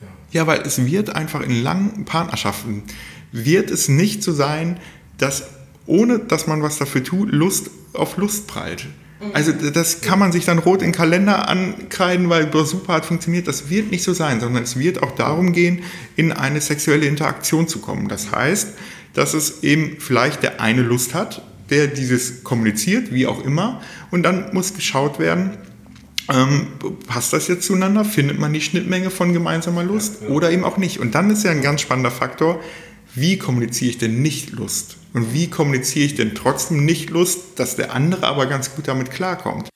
Ja, weil es wird einfach in langen Partnerschaften, wird es nicht so sein, dass ohne dass man was dafür tut, Lust auf Lust prallt. Also das kann man sich dann rot in den Kalender ankreiden, weil das super hat funktioniert. Das wird nicht so sein, sondern es wird auch darum gehen, in eine sexuelle Interaktion zu kommen. Das heißt, dass es eben vielleicht der eine Lust hat, der dieses kommuniziert, wie auch immer. Und dann muss geschaut werden, passt das jetzt zueinander? Findet man die Schnittmenge von gemeinsamer Lust oder eben auch nicht? Und dann ist ja ein ganz spannender Faktor, wie kommuniziere ich denn nicht Lust? Und wie kommuniziere ich denn trotzdem nicht Lust, dass der andere aber ganz gut damit klarkommt?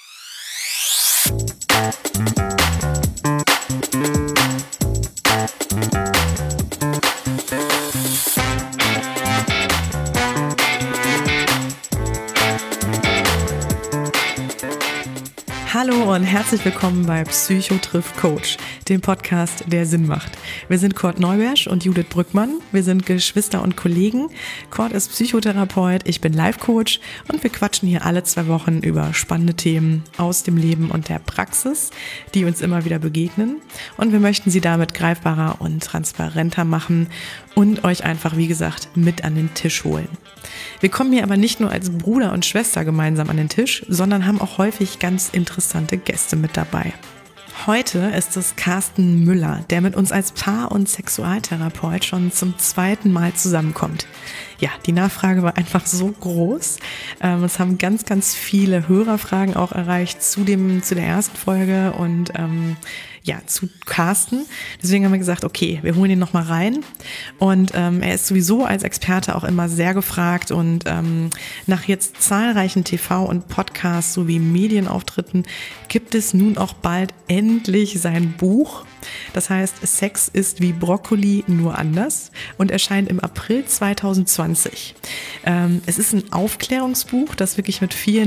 Hallo und herzlich willkommen bei Psycho trifft Coach, dem Podcast, der Sinn macht. Wir sind Kurt Neubersch und Judith Brückmann. Wir sind Geschwister und Kollegen. Kurt ist Psychotherapeut, ich bin Life-Coach und wir quatschen hier alle 2 Wochen über spannende Themen aus dem Leben und der Praxis, die uns immer wieder begegnen. Und wir möchten sie damit greifbarer und transparenter machen und euch einfach, wie gesagt, mit an den Tisch holen. Wir kommen hier aber nicht nur als Bruder und Schwester gemeinsam an den Tisch, sondern haben auch häufig ganz interessante Gäste mit dabei. Heute ist es Carsten Müller, der mit uns als Paar- und Sexualtherapeut schon zum 2. Mal zusammenkommt. Ja, die Nachfrage war einfach so groß. Es haben ganz, ganz viele Hörerfragen auch erreicht zu der ersten Folge und zu Carsten. Deswegen haben wir gesagt, okay, wir holen ihn nochmal rein. Und er ist sowieso als Experte auch immer sehr gefragt. Und nach jetzt zahlreichen TV- und Podcasts sowie Medienauftritten gibt es nun auch bald endlich sein Buch. Das heißt, Sex ist wie Brokkoli, nur anders und erscheint im April 2020. Es ist ein Aufklärungsbuch, das wirklich mit vielen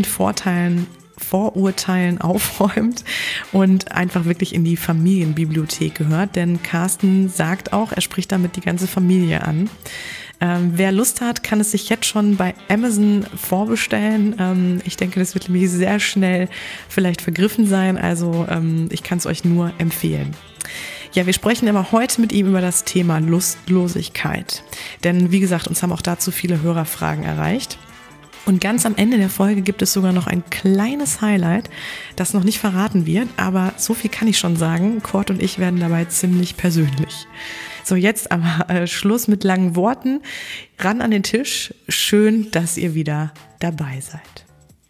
Vorurteilen aufräumt und einfach wirklich in die Familienbibliothek gehört, denn Carsten sagt auch, er spricht damit die ganze Familie an. Wer Lust hat, kann es sich jetzt schon bei Amazon vorbestellen. Ich denke, das wird nämlich sehr schnell vielleicht vergriffen sein, also ich kann es euch nur empfehlen. Ja, wir sprechen aber heute mit ihm über das Thema Lustlosigkeit, denn wie gesagt, uns haben auch dazu viele Hörerfragen erreicht. Und ganz am Ende der Folge gibt es sogar noch ein kleines Highlight, das noch nicht verraten wird, aber so viel kann ich schon sagen, Kurt und ich werden dabei ziemlich persönlich. So, jetzt aber Schluss mit langen Worten, ran an den Tisch, schön, dass ihr wieder dabei seid.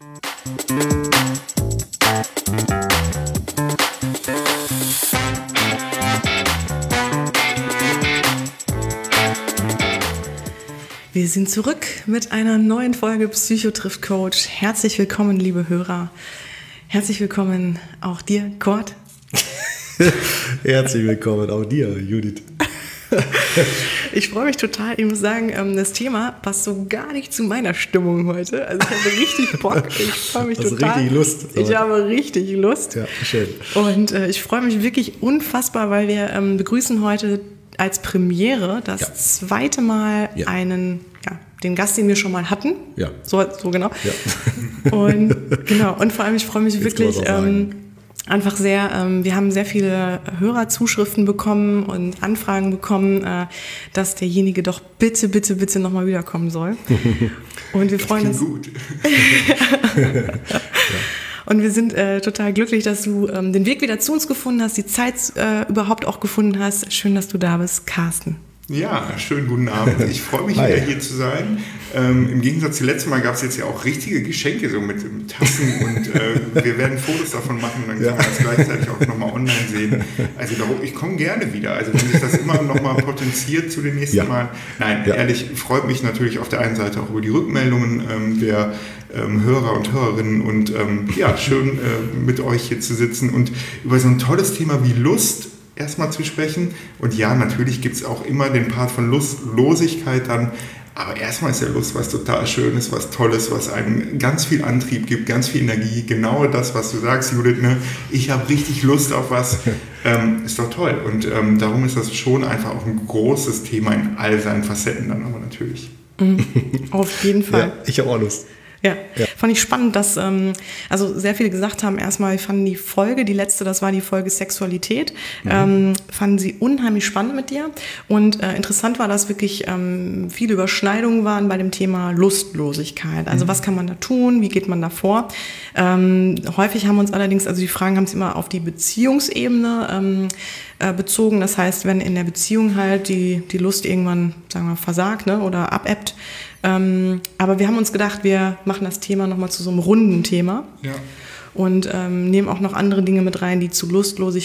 Wir sind zurück mit einer neuen Folge Psycho trifft Coach. Herzlich willkommen, liebe Hörer. Herzlich willkommen auch dir, Kurt. Herzlich willkommen auch dir, Judith. Ich freue mich total. Ich muss sagen, das Thema passt so gar nicht zu meiner Stimmung heute. Also ich habe richtig Bock. Ich freue mich total. Richtig Lust. Ich habe richtig Lust. Ja, schön. Und ich freue mich wirklich unfassbar, weil wir begrüßen heute als Premiere das 2. Mal den Gast, den wir schon mal hatten. Ja. So genau. Ja. Und vor allem, ich freue mich jetzt wirklich einfach sehr, wir haben sehr viele Hörerzuschriften bekommen und Anfragen bekommen, dass derjenige doch bitte nochmal wiederkommen soll. Und wir freuen uns. Gut. Ja. Und wir sind total glücklich, dass du den Weg wieder zu uns gefunden hast, die Zeit überhaupt auch gefunden hast. Schön, dass du da bist, Carsten. Ja, schönen guten Abend. Ich freue mich wieder hier zu sein. Im Gegensatz zum letzten Mal gab es jetzt ja auch richtige Geschenke, so mit Tassen und wir werden Fotos davon machen und dann kann man das gleichzeitig auch nochmal online sehen. Also darum, ich komme gerne wieder. Also wenn sich das immer nochmal potenziert zu den nächsten Malen. Nein, ehrlich, freut mich natürlich auf der einen Seite auch über die Rückmeldungen der Hörer und Hörerinnen und schön mit euch hier zu sitzen und über so ein tolles Thema wie Lust erstmal zu sprechen. Und ja, natürlich gibt es auch immer den Part von Lustlosigkeit dann, aber erstmal ist ja Lust was total Schönes, was Tolles, was einem ganz viel Antrieb gibt, ganz viel Energie. Genau das, was du sagst, Judith, ne? Ich habe richtig Lust auf was, ist doch toll. Und darum ist das schon einfach auch ein großes Thema in all seinen Facetten dann aber natürlich. Auf jeden Fall. Ja, ich habe auch Lust. Ja, fand ich spannend, dass also sehr viele gesagt haben, erstmal fanden die Folge, die letzte, das war die Folge Sexualität, fanden sie unheimlich spannend mit dir. Und interessant war, dass wirklich viele Überschneidungen waren bei dem Thema Lustlosigkeit. Also was kann man da tun, wie geht man da vor? Häufig haben uns allerdings, also die Fragen haben sich immer auf die Beziehungsebene bezogen. Das heißt, wenn in der Beziehung halt die Lust irgendwann, sagen wir, versagt, ne, oder abebbt. Aber wir haben uns gedacht, wir machen das Thema nochmal zu so einem runden Thema. Ja. Und nehmen auch noch andere Dinge mit rein, die zu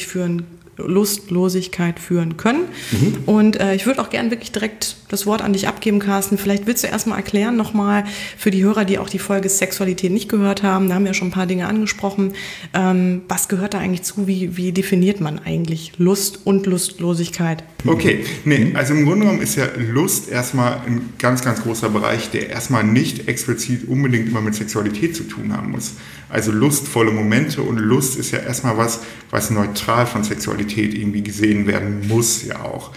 Lustlosigkeit führen können. Und ich würde auch gerne wirklich direkt das Wort an dich abgeben, Carsten. Vielleicht willst du erstmal erklären nochmal für die Hörer, die auch die Folge Sexualität nicht gehört haben, da haben wir schon ein paar Dinge angesprochen. Was gehört da eigentlich zu? Wie definiert man eigentlich Lust und Lustlosigkeit? Okay, also im Grunde genommen ist ja Lust erstmal ein ganz, ganz großer Bereich, der erstmal nicht explizit unbedingt immer mit Sexualität zu tun haben muss. Also lustvolle Momente und Lust ist ja erstmal was neutral von Sexualität irgendwie gesehen werden muss ja auch.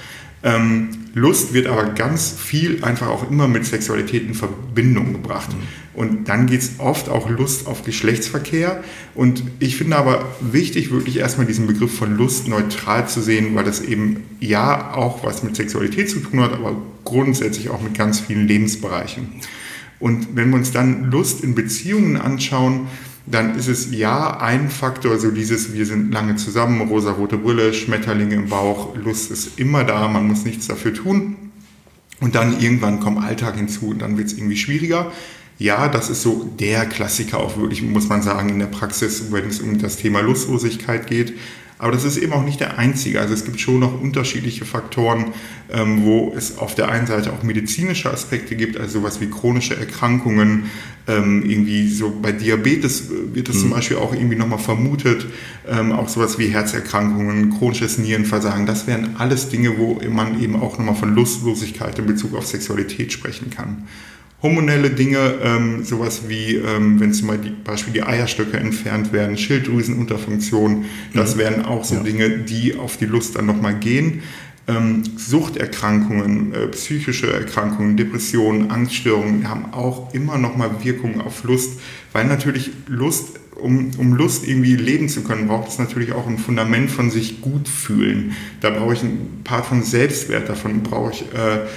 Lust wird aber ganz viel einfach auch immer mit Sexualität in Verbindung gebracht. Und dann geht es oft auch Lust auf Geschlechtsverkehr. Und ich finde aber wichtig, wirklich erstmal diesen Begriff von Lust neutral zu sehen, weil das eben ja auch was mit Sexualität zu tun hat, aber grundsätzlich auch mit ganz vielen Lebensbereichen. Und wenn wir uns dann Lust in Beziehungen anschauen, dann ist es ja ein Faktor, so dieses, wir sind lange zusammen, rosarote Brille, Schmetterlinge im Bauch, Lust ist immer da, man muss nichts dafür tun. Und dann irgendwann kommt Alltag hinzu und dann wird es irgendwie schwieriger. Ja, das ist so der Klassiker auch wirklich, muss man sagen, in der Praxis, wenn es um das Thema Lustlosigkeit geht. Aber das ist eben auch nicht der einzige. Also es gibt schon noch unterschiedliche Faktoren, wo es auf der einen Seite auch medizinische Aspekte gibt, also sowas wie chronische Erkrankungen, irgendwie so bei Diabetes wird es zum Beispiel auch irgendwie nochmal vermutet, auch sowas wie Herzerkrankungen, chronisches Nierenversagen, das wären alles Dinge, wo man eben auch nochmal von Lustlosigkeit in Bezug auf Sexualität sprechen kann. Hormonelle Dinge, sowas wie, wenn zum Beispiel die Eierstöcke entfernt werden, Schilddrüsenunterfunktion, das wären auch so Dinge, die auf die Lust dann nochmal gehen. Suchterkrankungen, psychische Erkrankungen, Depressionen, Angststörungen haben auch immer nochmal Wirkungen auf Lust, weil natürlich Lust, um Lust irgendwie leben zu können, braucht es natürlich auch ein Fundament von sich gut fühlen. Da brauche ich einen Part von Selbstwert, davon brauche ich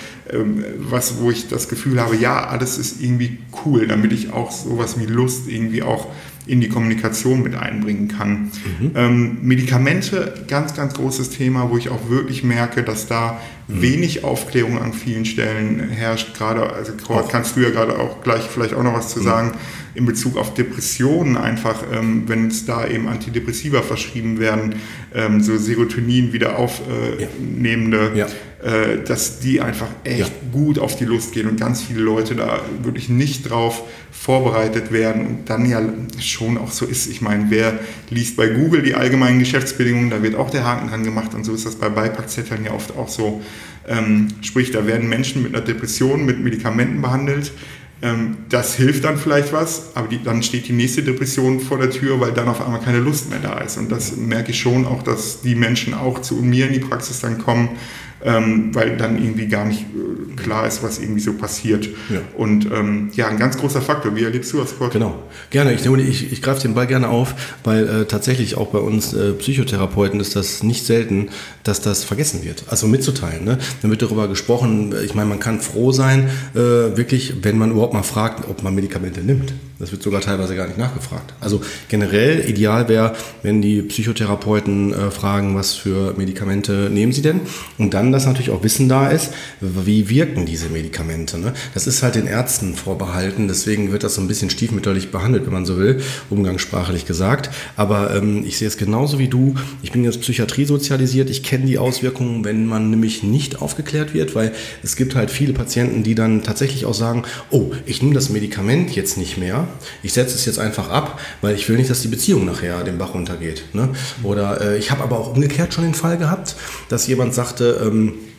wo ich das Gefühl habe, ja, alles ist irgendwie cool, damit ich auch sowas wie Lust irgendwie auch in die Kommunikation mit einbringen kann. Medikamente, ganz, ganz großes Thema, wo ich auch wirklich merke, dass da wenig Aufklärung an vielen Stellen herrscht. Gerade, also kannst du ja gerade auch gleich vielleicht auch noch was zu sagen, in Bezug auf Depressionen einfach, wenn es da eben Antidepressiva verschrieben werden, so Serotonin wieder aufnehmende, dass die einfach echt gut auf die Lust gehen und ganz viele Leute da wirklich nicht drauf vorbereitet werden und dann ja schon auch so ist. Ich meine, wer liest bei Google die allgemeinen Geschäftsbedingungen, da wird auch der Haken dran gemacht und so ist das bei Beipackzetteln ja oft auch so. Sprich, da werden Menschen mit einer Depression mit Medikamenten behandelt. Das hilft dann vielleicht was, aber dann steht die nächste Depression vor der Tür, weil dann auf einmal keine Lust mehr da ist. Und das merke ich schon auch, dass die Menschen auch zu mir in die Praxis dann kommen, weil dann irgendwie gar nicht klar ist, was irgendwie so passiert. Ja. Und ein ganz großer Faktor. Wie erlebst du das, Kurt? Genau, gerne. Ich greife den Ball gerne auf, weil tatsächlich auch bei uns Psychotherapeuten ist das nicht selten, dass das vergessen wird, also mitzuteilen. Ne? Dann wird darüber gesprochen, ich meine, man kann froh sein, wirklich, wenn man überhaupt mal fragt, ob man Medikamente nimmt. Das wird sogar teilweise gar nicht nachgefragt. Also generell ideal wäre, wenn die Psychotherapeuten fragen, was für Medikamente nehmen sie denn? Und dann, dass natürlich auch Wissen da ist, wie wirken diese Medikamente. Ne? Das ist halt den Ärzten vorbehalten, deswegen wird das so ein bisschen stiefmütterlich behandelt, wenn man so will, umgangssprachlich gesagt. Aber ich sehe es genauso wie du. Ich bin jetzt Psychiatrie sozialisiert, ich kenne die Auswirkungen, wenn man nämlich nicht aufgeklärt wird, weil es gibt halt viele Patienten, die dann tatsächlich auch sagen, oh, ich nehme das Medikament jetzt nicht mehr, ich setze es jetzt einfach ab, weil ich will nicht, dass die Beziehung nachher den Bach runtergeht. Ne? Oder ich habe aber auch umgekehrt schon den Fall gehabt, dass jemand sagte,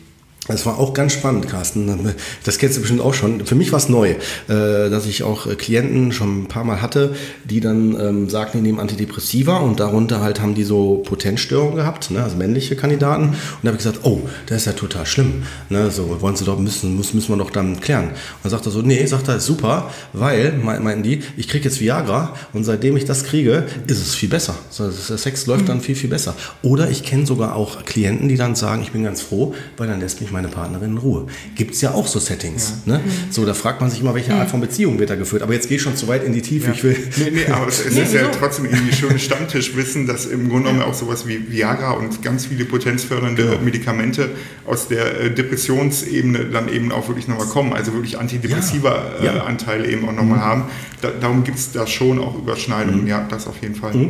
Das war auch ganz spannend, Carsten. Das kennst du bestimmt auch schon. Für mich war es neu, dass ich auch Klienten schon ein paar Mal hatte, die dann sagten, die nehmen Antidepressiva und darunter halt haben die so Potenzstörungen gehabt, ne, also männliche Kandidaten. Und da habe ich gesagt, oh, das ist ja total schlimm. Ne, so wollen sie doch müssen wir doch dann klären. Und dann sagt er so, nee, sagt er, ist super, weil, meinten die, ich kriege jetzt Viagra und seitdem ich das kriege, ist es viel besser. Der Sex läuft dann viel, viel besser. Oder ich kenne sogar auch Klienten, die dann sagen, ich bin ganz froh, weil dann lässt mich meine Partnerin in Ruhe. Gibt es ja auch so Settings. Ja. Ne? So, da fragt man sich immer, welche Art von Beziehung wird da geführt. Aber jetzt gehe ich schon zu weit in die Tiefe. Ja. Ich will aber es ist ja trotzdem irgendwie schönes Stammtischwissen, dass im Grunde genommen auch sowas wie Viagra und ganz viele potenzfördernde Medikamente aus der Depressionsebene dann eben auch wirklich nochmal kommen. Also wirklich antidepressiva Anteile eben auch nochmal haben. Darum gibt es da schon auch Überschneidungen. Ja, das auf jeden Fall.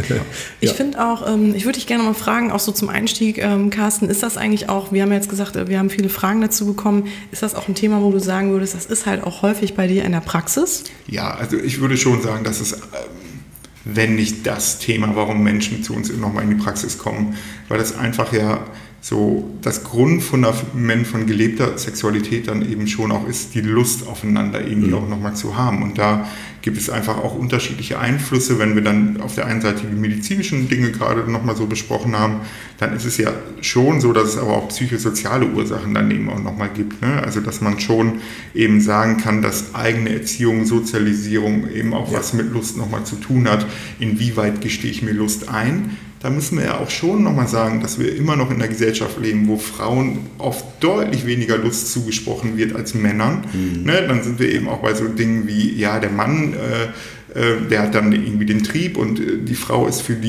Ich finde auch, ich würde dich gerne mal fragen, auch so zum Einstieg, Carsten, ist das eigentlich auch, wir haben ja jetzt gesagt, wir haben viele Fragen dazu bekommen, ist das auch ein Thema, wo du sagen würdest, das ist halt auch häufig bei dir in der Praxis? Ja, also ich würde schon sagen, dass es, wenn nicht das Thema, warum Menschen zu uns nochmal in die Praxis kommen, weil das einfach ja so das Grundfundament von gelebter Sexualität dann eben schon auch ist, die Lust aufeinander irgendwie auch nochmal zu haben. Und da gibt es einfach auch unterschiedliche Einflüsse. Wenn wir dann auf der einen Seite die medizinischen Dinge gerade nochmal so besprochen haben, dann ist es ja schon so, dass es aber auch psychosoziale Ursachen dann eben auch nochmal gibt. Ne? Also dass man schon eben sagen kann, dass eigene Erziehung, Sozialisierung eben auch was mit Lust nochmal zu tun hat. Inwieweit gestehe ich mir Lust ein? Da müssen wir ja auch schon nochmal sagen, dass wir immer noch in einer Gesellschaft leben, wo Frauen oft deutlich weniger Lust zugesprochen wird als Männern. Ne? Dann sind wir eben auch bei so Dingen wie, ja, der Mann, der hat dann irgendwie den Trieb und die Frau ist für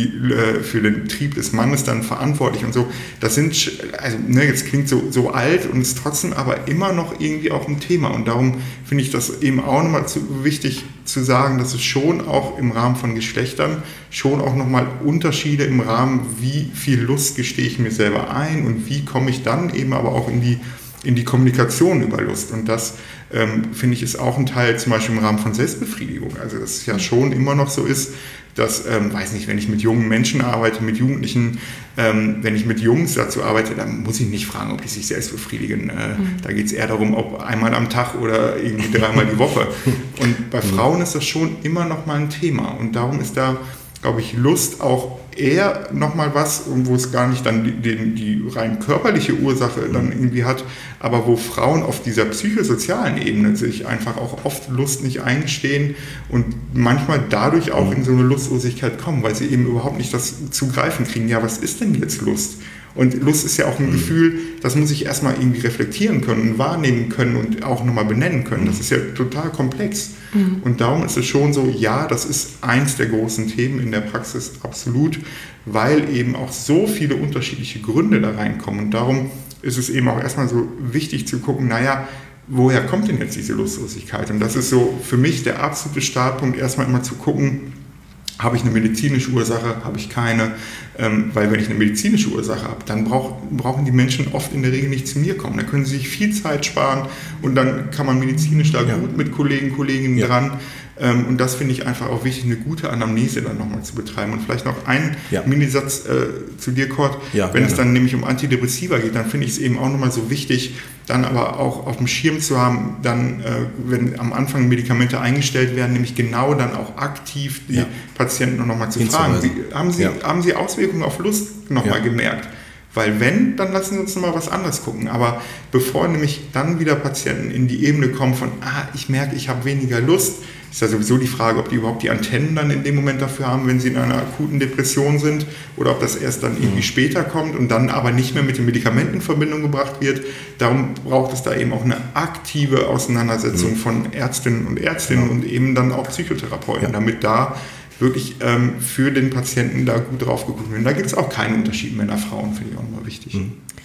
den Trieb des Mannes dann verantwortlich und so. Das sind, also ne, jetzt klingt so alt und ist trotzdem aber immer noch irgendwie auch ein Thema. Und darum finde ich das eben auch nochmal wichtig zu sagen, dass es schon auch im Rahmen von Geschlechtern schon auch nochmal Unterschiede im Rahmen, wie viel Lust gestehe ich mir selber ein und wie komme ich dann eben aber auch in die Kommunikation über Lust. Und das, finde ich, ist auch ein Teil zum Beispiel im Rahmen von Selbstbefriedigung. Also dass es ja schon immer noch so ist, dass, weiß nicht, wenn ich mit jungen Menschen arbeite, mit Jugendlichen, wenn ich mit Jungs dazu arbeite, dann muss ich nicht fragen, ob die sich selbst befriedigen. Da geht es eher darum, ob einmal am Tag oder irgendwie 3-mal die Woche. Und bei Frauen ist das schon immer noch mal ein Thema. Und darum ist da, glaube ich, Lust auch eher nochmal was, wo es gar nicht dann die rein körperliche Ursache dann irgendwie hat, aber wo Frauen auf dieser psychosozialen Ebene sich einfach auch oft Lust nicht eingestehen und manchmal dadurch auch in so eine Lustlosigkeit kommen, weil sie eben überhaupt nicht das zu greifen kriegen. Ja, was ist denn jetzt Lust? Und Lust ist ja auch ein Gefühl, das muss ich erstmal irgendwie reflektieren können, wahrnehmen können und auch nochmal benennen können. Das ist ja total komplex. Und darum ist es schon so, ja, das ist eins der großen Themen in der Praxis, absolut, weil eben auch so viele unterschiedliche Gründe da reinkommen. Und darum ist es eben auch erstmal so wichtig zu gucken, naja, woher kommt denn jetzt diese Lustlosigkeit? Und das ist so für mich der absolute Startpunkt, erstmal immer zu gucken, habe ich eine medizinische Ursache, habe ich keine? Weil wenn ich eine medizinische Ursache habe, dann brauchen die Menschen oft in der Regel nicht zu mir kommen. Da können sie sich viel Zeit sparen und dann kann man medizinisch da gut mit Kolleginnen dran. Und das finde ich einfach auch wichtig, eine gute Anamnese dann nochmal zu betreiben. Und vielleicht noch ein Minisatz zu dir, Kurt. Wenn es dann nämlich um Antidepressiva geht, dann finde ich es eben auch nochmal so wichtig, dann aber auch auf dem Schirm zu haben, dann, wenn am Anfang Medikamente eingestellt werden, nämlich genau dann auch aktiv die Patienten nochmal zu fragen. Haben Sie Auswirkungen auf Lust nochmal gemerkt? Weil wenn, dann lassen Sie uns nochmal was anderes gucken. Aber bevor nämlich dann wieder Patienten in die Ebene kommen von, ich merke, ich habe weniger Lust, ist ja sowieso die Frage, ob die überhaupt die Antennen dann in dem Moment dafür haben, wenn sie in einer akuten Depression sind oder ob das erst dann irgendwie später kommt und dann aber nicht mehr mit den Medikamenten in Verbindung gebracht wird. Darum braucht es da eben auch eine aktive Auseinandersetzung von Ärztinnen und Ärztinnen und eben dann auch Psychotherapeuten, damit da wirklich für den Patienten da gut drauf geguckt wird. Und da gibt es auch keinen Unterschied Männer, Frauen, finde ich auch nochmal wichtig.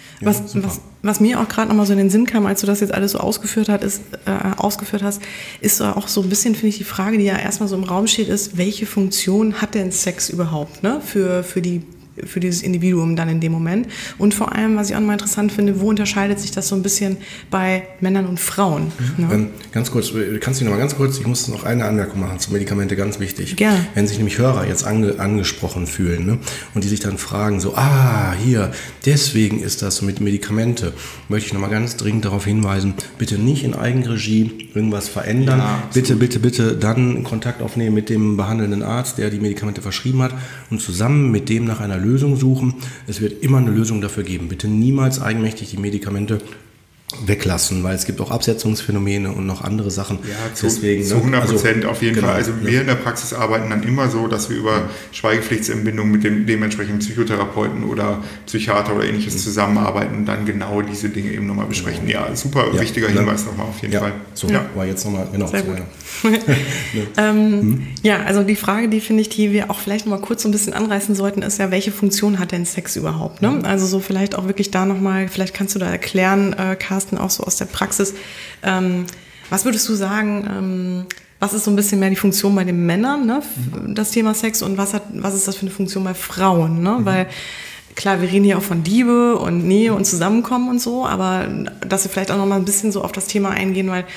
Was mir auch gerade nochmal so in den Sinn kam, als du das jetzt alles so ausgeführt hast, ist auch so ein bisschen, finde ich, die Frage, die ja erstmal so im Raum steht, ist, welche Funktion hat denn Sex überhaupt, ne? Für die für dieses Individuum dann in dem Moment. Und vor allem, was ich auch nochmal interessant finde, wo unterscheidet sich das so ein bisschen bei Männern und Frauen? Ne? Ganz kurz, kannst du noch mal ganz kurz, ich muss noch eine Anmerkung machen zu Medikamente, ganz wichtig. Gerne. Wenn sich nämlich Hörer jetzt angesprochen fühlen, ne, und die sich dann fragen, so, hier, deswegen ist das so mit Medikamente, möchte ich nochmal ganz dringend darauf hinweisen, bitte nicht in Eigenregie irgendwas verändern. Ja, bitte dann Kontakt aufnehmen mit dem behandelnden Arzt, der die Medikamente verschrieben hat, und zusammen mit dem nach einer Lösung suchen. Es wird immer eine Lösung dafür geben. Bitte niemals eigenmächtig die Medikamente weglassen, weil es gibt auch Absetzungsphänomene und noch andere Sachen. Ja, deswegen, zu 100% auf jeden Fall. Also wir in der Praxis arbeiten dann immer so, dass wir über Schweigepflichtsentbindung mit dem dementsprechenden Psychotherapeuten oder Psychiater oder ähnliches zusammenarbeiten und dann genau diese Dinge eben nochmal besprechen. Ja, super wichtiger Hinweis nochmal auf jeden Fall. So, war jetzt nochmal, genau. Sehr gut. Ja, also die Frage, die wir auch vielleicht nochmal kurz so ein bisschen anreißen sollten, ist ja, welche Funktion hat denn Sex überhaupt? Ne? Also so vielleicht auch wirklich da nochmal, vielleicht kannst du da erklären, Carsten, auch so aus der Praxis. Was würdest du sagen, was ist so ein bisschen mehr die Funktion bei den Männern, ne? Das Thema Sex, und was ist das für eine Funktion bei Frauen? Ne? Weil klar, wir reden hier auch von Liebe und Nähe und Zusammenkommen und so, aber dass wir vielleicht auch noch mal ein bisschen so auf das Thema eingehen, weil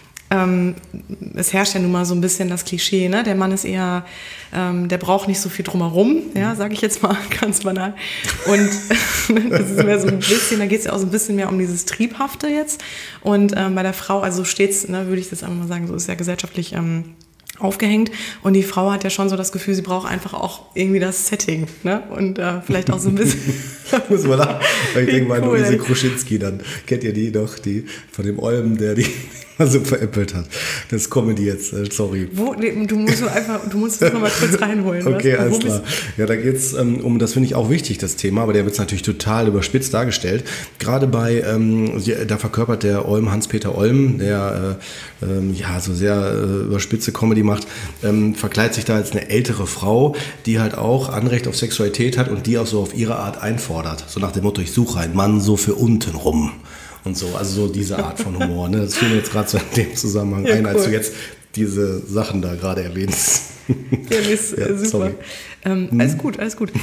es herrscht ja nun mal so ein bisschen das Klischee, ne? Der Mann ist eher, der braucht nicht so viel drumherum, ja, sage ich jetzt mal ganz banal. Und das ist mehr so ein bisschen, da geht es ja auch so ein bisschen mehr um dieses Triebhafte jetzt. Und bei der Frau, also stets, ne, würde ich das einfach mal sagen, so ist ja gesellschaftlich aufgehängt, und die Frau hat ja schon so das Gefühl, sie braucht einfach auch irgendwie das Setting, ne? Und vielleicht auch so ein bisschen. Muss man da, weil ich denke mal, Luise Kruschinski, dann kennt ihr die noch, die von dem Olm, der die so veräppelt hat. Das ist Comedy jetzt, sorry. Du musst es nochmal kurz reinholen. Okay, alles klar. Ja, da geht es das finde ich auch wichtig, das Thema, aber der wird natürlich total überspitzt dargestellt. Gerade bei, da verkörpert der Olm, Hans-Peter Olm, der so sehr überspitze Comedy macht, verkleidet sich da als eine ältere Frau, die halt auch Anrecht auf Sexualität hat und die auch so auf ihre Art einfordert. So nach dem Motto, ich suche einen Mann so für unten rum. Und so, also so diese Art von Humor. Ne? Das fiel mir jetzt gerade so in dem Zusammenhang ein, als du jetzt diese Sachen da gerade erwähnst. Ja, ist super. Alles gut.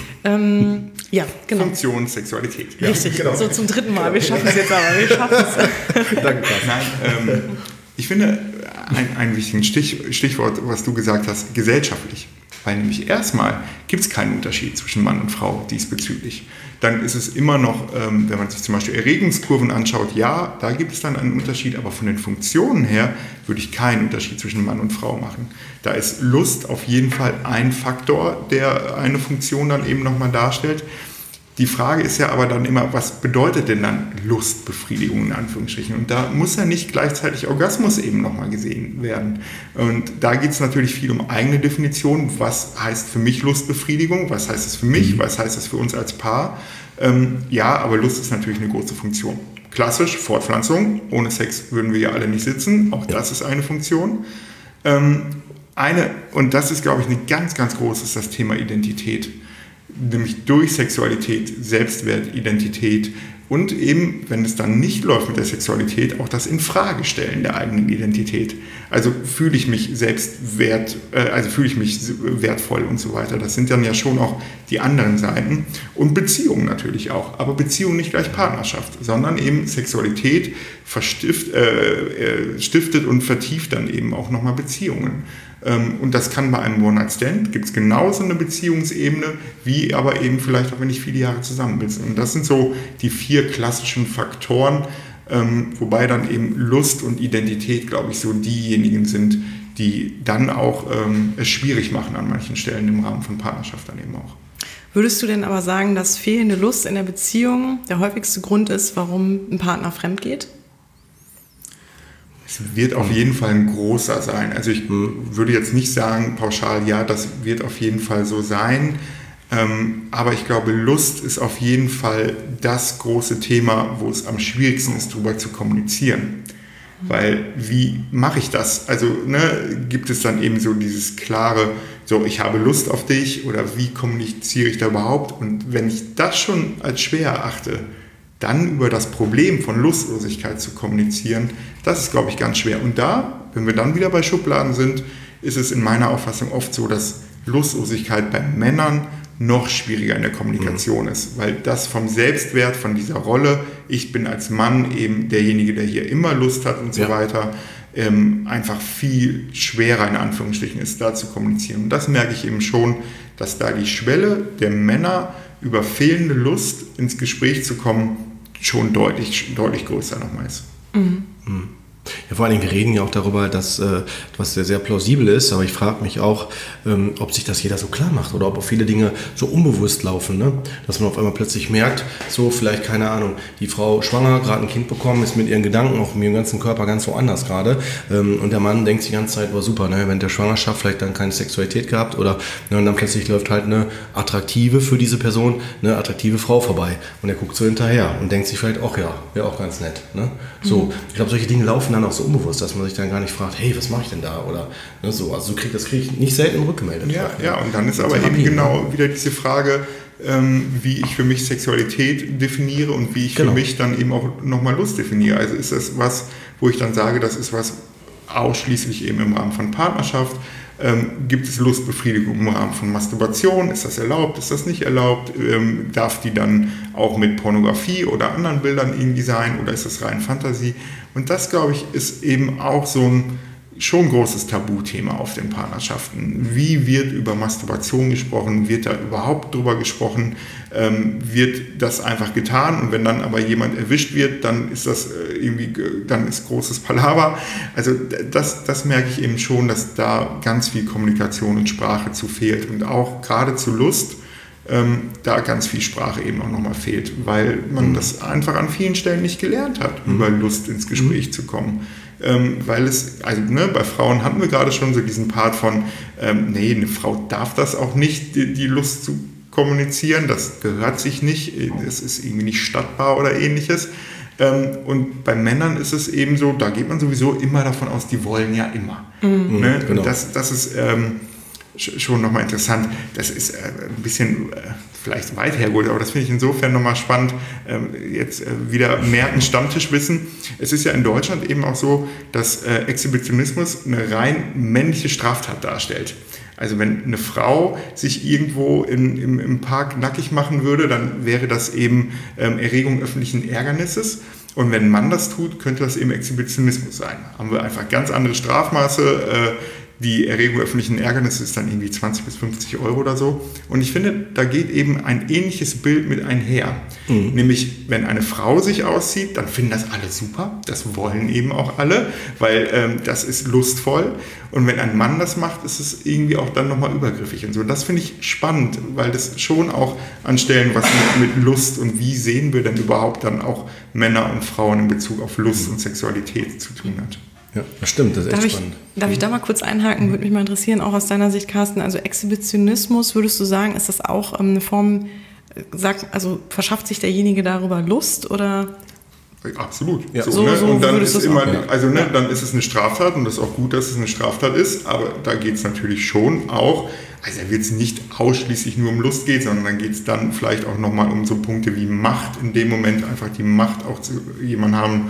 Ja, genau. Funktion, Sexualität. Ja, richtig, genau. So zum 3. Mal. Wir schaffen es jetzt aber, Danke, Nein, ich finde ein wichtiges Stichwort, was du gesagt hast, gesellschaftlich. Weil nämlich erstmal gibt es keinen Unterschied zwischen Mann und Frau diesbezüglich. Dann ist es immer noch, wenn man sich zum Beispiel Erregungskurven anschaut, ja, da gibt es dann einen Unterschied, aber von den Funktionen her würde ich keinen Unterschied zwischen Mann und Frau machen. Da ist Lust auf jeden Fall ein Faktor, der eine Funktion dann eben nochmal darstellt. Die Frage ist ja aber dann immer, was bedeutet denn dann Lustbefriedigung in Anführungsstrichen? Und da muss ja nicht gleichzeitig Orgasmus eben nochmal gesehen werden. Und da geht es natürlich viel um eigene Definition. Was heißt für mich Lustbefriedigung? Was heißt es für mich? Was heißt es für uns als Paar? Aber Lust ist natürlich eine große Funktion. Klassisch, Fortpflanzung. Ohne Sex würden wir ja alle nicht sitzen. Auch das ist eine Funktion. Und das ist, glaube ich, eine ganz, ganz große, ist das Thema Identität. Nämlich durch Sexualität, Selbstwert, Identität und eben, wenn es dann nicht läuft mit der Sexualität, auch das Infragestellen der eigenen Identität. Also fühle ich mich fühle ich mich wertvoll und so weiter. Das sind dann ja schon auch die anderen Seiten. Und Beziehungen natürlich auch. Aber Beziehung nicht gleich Partnerschaft, sondern eben Sexualität stiftet und vertieft dann eben auch nochmal Beziehungen. Und das kann bei einem One-Night-Stand, gibt es genauso eine Beziehungsebene, wie aber eben vielleicht auch, wenn ich viele Jahre zusammen bin. Und das sind so die 4 klassischen Faktoren, wobei dann eben Lust und Identität, glaube ich, so diejenigen sind, die dann auch es schwierig machen an manchen Stellen im Rahmen von Partnerschaft dann eben auch. Würdest du denn aber sagen, dass fehlende Lust in der Beziehung der häufigste Grund ist, warum ein Partner fremd geht? Es wird auf jeden Fall ein großer sein. Also ich würde jetzt nicht sagen pauschal, ja, das wird auf jeden Fall so sein. Aber ich glaube, Lust ist auf jeden Fall das große Thema, wo es am schwierigsten ist, darüber zu kommunizieren. Weil wie mache ich das? Also gibt es dann eben so dieses klare, so ich habe Lust auf dich, oder wie kommuniziere ich da überhaupt? Und wenn ich das schon als schwer erachte, dann über das Problem von Lustlosigkeit zu kommunizieren, das ist, glaube ich, ganz schwer. Und da, wenn wir dann wieder bei Schubladen sind, ist es in meiner Auffassung oft so, dass Lustlosigkeit bei Männern noch schwieriger in der Kommunikation ist, weil das vom Selbstwert, von dieser Rolle, ich bin als Mann eben derjenige, der hier immer Lust hat und so weiter, einfach viel schwerer in Anführungsstrichen ist, da zu kommunizieren. Und das merke ich eben schon, dass da die Schwelle der Männer über fehlende Lust ins Gespräch zu kommen schon deutlich größer nochmal ist. Ja, vor allen Dingen, wir reden ja auch darüber, dass was sehr, sehr plausibel ist, aber ich frage mich auch, ob sich das jeder so klar macht oder ob auch viele Dinge so unbewusst laufen, ne? Dass man auf einmal plötzlich merkt, so vielleicht, keine Ahnung, die Frau schwanger, gerade ein Kind bekommen, ist mit ihren Gedanken, auch mit ihrem ganzen Körper ganz woanders gerade und der Mann denkt die ganze Zeit, war super, ne? Während der Schwangerschaft vielleicht dann keine Sexualität gehabt oder ne, und dann plötzlich läuft halt eine attraktive, für diese Person, eine attraktive Frau vorbei und er guckt so hinterher und denkt sich vielleicht, ach ja, wäre auch ganz nett, ne? So, ich glaube, solche Dinge laufen dann auch so unbewusst, dass man sich dann gar nicht fragt, hey, was mache ich denn da? Oder ne, so. Also das kriege ich nicht selten rückgemeldet. Ja, und dann ist aber eben genau wieder diese Frage, wie ich für mich Sexualität definiere und wie ich für mich dann eben auch nochmal Lust definiere. Also ist das was, wo ich dann sage, das ist was ausschließlich eben im Rahmen von Partnerschaft. Gibt es Lustbefriedigung im Rahmen von Masturbation? Ist das erlaubt? Ist das nicht erlaubt? Darf die dann auch mit Pornografie oder anderen Bildern irgendwie sein? Oder ist das rein Fantasie? Und das, glaube ich, ist eben auch so ein schon großes Tabuthema auf den Partnerschaften. Wie wird über Masturbation gesprochen? Wird da überhaupt drüber gesprochen? Wird das einfach getan? Und wenn dann aber jemand erwischt wird, dann ist das dann ist großes Palaver. Also das merke ich eben schon, dass da ganz viel Kommunikation und Sprache zu fehlt und auch gerade zu Lust da ganz viel Sprache eben auch nochmal fehlt, weil man das einfach an vielen Stellen nicht gelernt hat, über Lust ins Gespräch zu kommen. Weil es, also bei Frauen hatten wir gerade schon so diesen Part von, nee, eine Frau darf das auch nicht, die Lust zu kommunizieren, das gehört sich nicht, es ist irgendwie nicht stattbar oder ähnliches. Und bei Männern ist es eben so, da geht man sowieso immer davon aus, die wollen ja immer. Ne? Genau. Das ist schon nochmal interessant. Das ist ein bisschen vielleicht weit hergeholt, aber das finde ich insofern nochmal spannend. Jetzt wieder mehr ein Stammtischwissen. Es ist ja in Deutschland eben auch so, dass Exhibitionismus eine rein männliche Straftat darstellt. Also wenn eine Frau sich irgendwo im Park nackig machen würde, dann wäre das eben Erregung öffentlichen Ärgernisses. Und wenn ein Mann das tut, könnte das eben Exhibitionismus sein. Haben wir einfach ganz andere Strafmaße. Die Erregung öffentlichen Ärgernisses ist dann irgendwie 20 bis 50 Euro oder so. Und ich finde, da geht eben ein ähnliches Bild mit einher. Nämlich, wenn eine Frau sich auszieht, dann finden das alle super. Das wollen eben auch alle, weil das ist lustvoll. Und wenn ein Mann das macht, ist es irgendwie auch dann nochmal übergriffig und so. Und das finde ich spannend, weil das schon auch an Stellen was mit Lust und wie sehen wir denn überhaupt dann auch Männer und Frauen in Bezug auf Lust und Sexualität zu tun hat. Ja, das stimmt, das ist echt spannend. Darf ich da mal kurz einhaken? Würde mich mal interessieren, auch aus deiner Sicht, Carsten. Also Exhibitionismus, würdest du sagen, ist das auch eine Form, also verschafft sich derjenige darüber Lust oder? Absolut. Ja. So, ne? Und dann ist immer, dann ist es eine Straftat und das ist auch gut, dass es eine Straftat ist, aber da geht es natürlich schon auch, also da wird es nicht ausschließlich nur um Lust gehen, sondern dann geht es dann vielleicht auch nochmal um so Punkte wie Macht, in dem Moment einfach die Macht auch zu jemandem haben,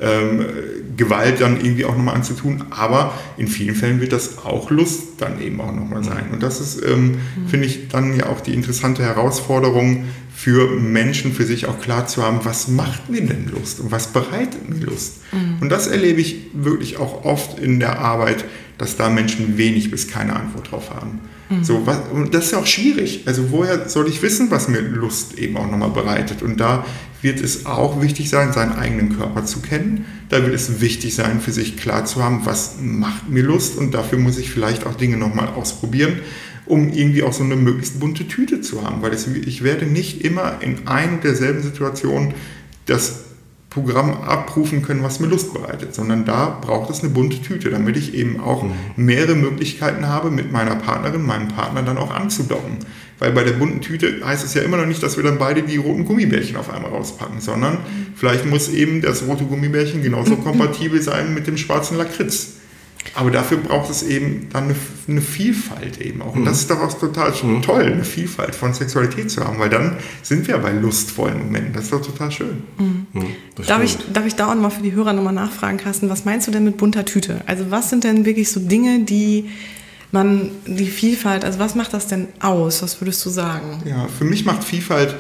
Gewalt dann irgendwie auch nochmal anzutun, aber in vielen Fällen wird das auch Lust dann eben auch nochmal sein. Und das ist, finde ich, dann ja auch die interessante Herausforderung für Menschen, für sich auch klar zu haben, was macht mir denn Lust und was bereitet mir Lust? Und das erlebe ich wirklich auch oft in der Arbeit, dass da Menschen wenig bis keine Antwort drauf haben. Und das ist ja auch schwierig. Also woher soll ich wissen, was mir Lust eben auch nochmal bereitet? Und da wird es auch wichtig sein, seinen eigenen Körper zu kennen. Da wird es wichtig sein, für sich klar zu haben, was macht mir Lust. Und dafür muss ich vielleicht auch Dinge nochmal ausprobieren, um irgendwie auch so eine möglichst bunte Tüte zu haben. Weil ich werde nicht immer in ein und derselben Situation das Programm abrufen können, was mir Lust bereitet, sondern da braucht es eine bunte Tüte, damit ich eben auch mehrere Möglichkeiten habe, mit meiner Partnerin, meinem Partner dann auch anzudocken. Weil bei der bunten Tüte heißt es ja immer noch nicht, dass wir dann beide die roten Gummibärchen auf einmal rauspacken, sondern vielleicht muss eben das rote Gummibärchen genauso kompatibel sein mit dem schwarzen Lakritz. Aber dafür braucht es eben dann eine Vielfalt eben auch. Und das ist doch auch total toll, eine Vielfalt von Sexualität zu haben, weil dann sind wir bei lustvollen Momenten. Das ist doch total schön. Darf ich da auch nochmal für die Hörer nochmal nachfragen, Carsten, was meinst du denn mit bunter Tüte? Also was sind denn wirklich so Dinge, die die Vielfalt, also was macht das denn aus? Was würdest du sagen? Ja, für mich macht Vielfalt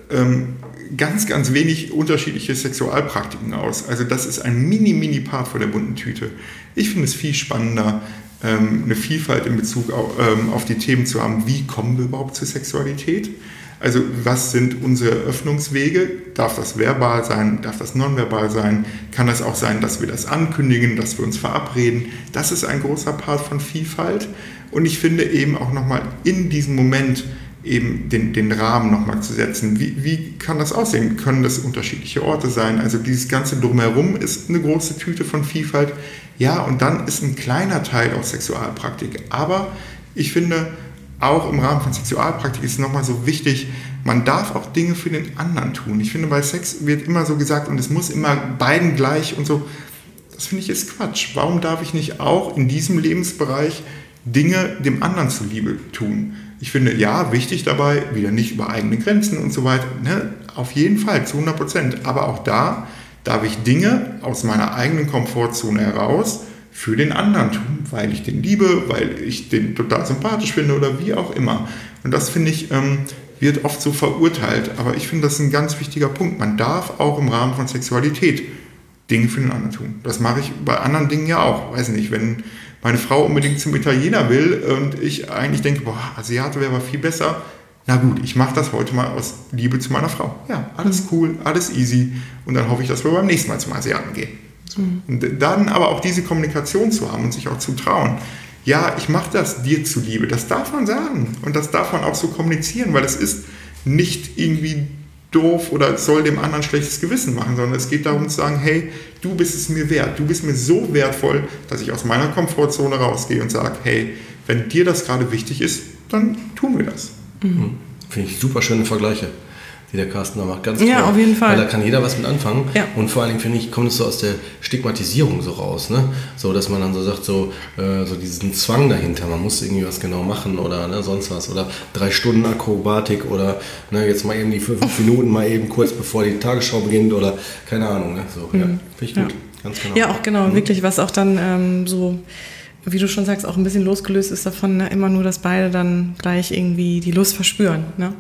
ganz, ganz wenig unterschiedliche Sexualpraktiken aus. Also das ist ein Mini-Part von der bunten Tüte. Ich finde es viel spannender, eine Vielfalt in Bezug auf die Themen zu haben, wie kommen wir überhaupt zur Sexualität? Also was sind unsere Öffnungswege? Darf das verbal sein? Darf das nonverbal sein? Kann das auch sein, dass wir das ankündigen, dass wir uns verabreden? Das ist ein großer Part von Vielfalt. Und ich finde eben auch nochmal in diesem Moment eben den Rahmen nochmal zu setzen. Wie kann das aussehen? Können das unterschiedliche Orte sein? Also dieses ganze Drumherum ist eine große Tüte von Vielfalt. Ja, und dann ist ein kleiner Teil auch Sexualpraktik. Aber ich finde, auch im Rahmen von Sexualpraktik ist es nochmal so wichtig, man darf auch Dinge für den anderen tun. Ich finde, bei Sex wird immer so gesagt, und es muss immer beiden gleich und so. Das finde ich ist Quatsch. Warum darf ich nicht auch in diesem Lebensbereich Dinge dem anderen zuliebe tun? Ich finde, ja, wichtig dabei, wieder nicht über eigene Grenzen und so weiter. Ne? Auf jeden Fall, zu 100%. Aber auch da darf ich Dinge aus meiner eigenen Komfortzone heraus für den anderen tun, weil ich den liebe, weil ich den total sympathisch finde oder wie auch immer. Und das, finde ich, wird oft so verurteilt. Aber ich finde, das ist ein ganz wichtiger Punkt. Man darf auch im Rahmen von Sexualität Dinge für den anderen tun. Das mache ich bei anderen Dingen ja auch. Weiß nicht, wenn meine Frau unbedingt zum Italiener will und ich eigentlich denke, boah, Asiate wäre aber viel besser. Na gut, ich mache das heute mal aus Liebe zu meiner Frau. Ja, alles cool, alles easy. Und dann hoffe ich, dass wir beim nächsten Mal zum Asiaten gehen. Und dann aber auch diese Kommunikation zu haben und sich auch zu trauen. Ja, ich mache das dir zuliebe. Das darf man sagen. Und das darf man auch so kommunizieren, weil es ist nicht irgendwie doof oder soll dem anderen schlechtes Gewissen machen, sondern es geht darum zu sagen, hey, du bist es mir wert. Du bist mir so wertvoll, dass ich aus meiner Komfortzone rausgehe und sage, hey, wenn dir das gerade wichtig ist, dann tun wir das. Finde ich super schöne Vergleiche, die der Carsten da macht. Ganz toll. Ja, auf jeden Fall. Weil da kann jeder was mit anfangen. Ja. Und vor allen Dingen, finde ich, kommt es so aus der Stigmatisierung so raus. Ne? So, dass man dann so sagt, so diesen Zwang dahinter, man muss irgendwie was genau machen oder sonst was. Oder 3 Stunden Akrobatik oder jetzt mal eben die 5 Minuten mal eben kurz bevor die Tagesschau beginnt oder keine Ahnung. Ne? So, ja, finde ich gut. Ganz genau. Ja, auch genau. Wirklich, was auch dann so, wie du schon sagst, auch ein bisschen losgelöst ist davon, ne? Immer nur, dass beide dann gleich irgendwie die Lust verspüren. Ne?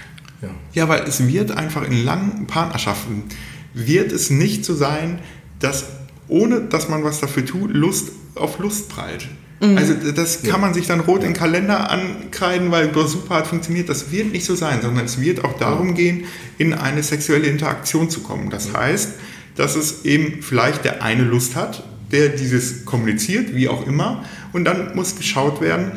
Ja, weil es wird einfach in langen Partnerschaften, wird es nicht so sein, dass ohne dass man was dafür tut, Lust auf Lust prallt. Also das kann man sich dann rot in den Kalender ankreiden, weil das super hat funktioniert. Das wird nicht so sein, sondern es wird auch darum gehen, in eine sexuelle Interaktion zu kommen. Das heißt, dass es eben vielleicht der eine Lust hat, der dieses kommuniziert, wie auch immer, und dann muss geschaut werden,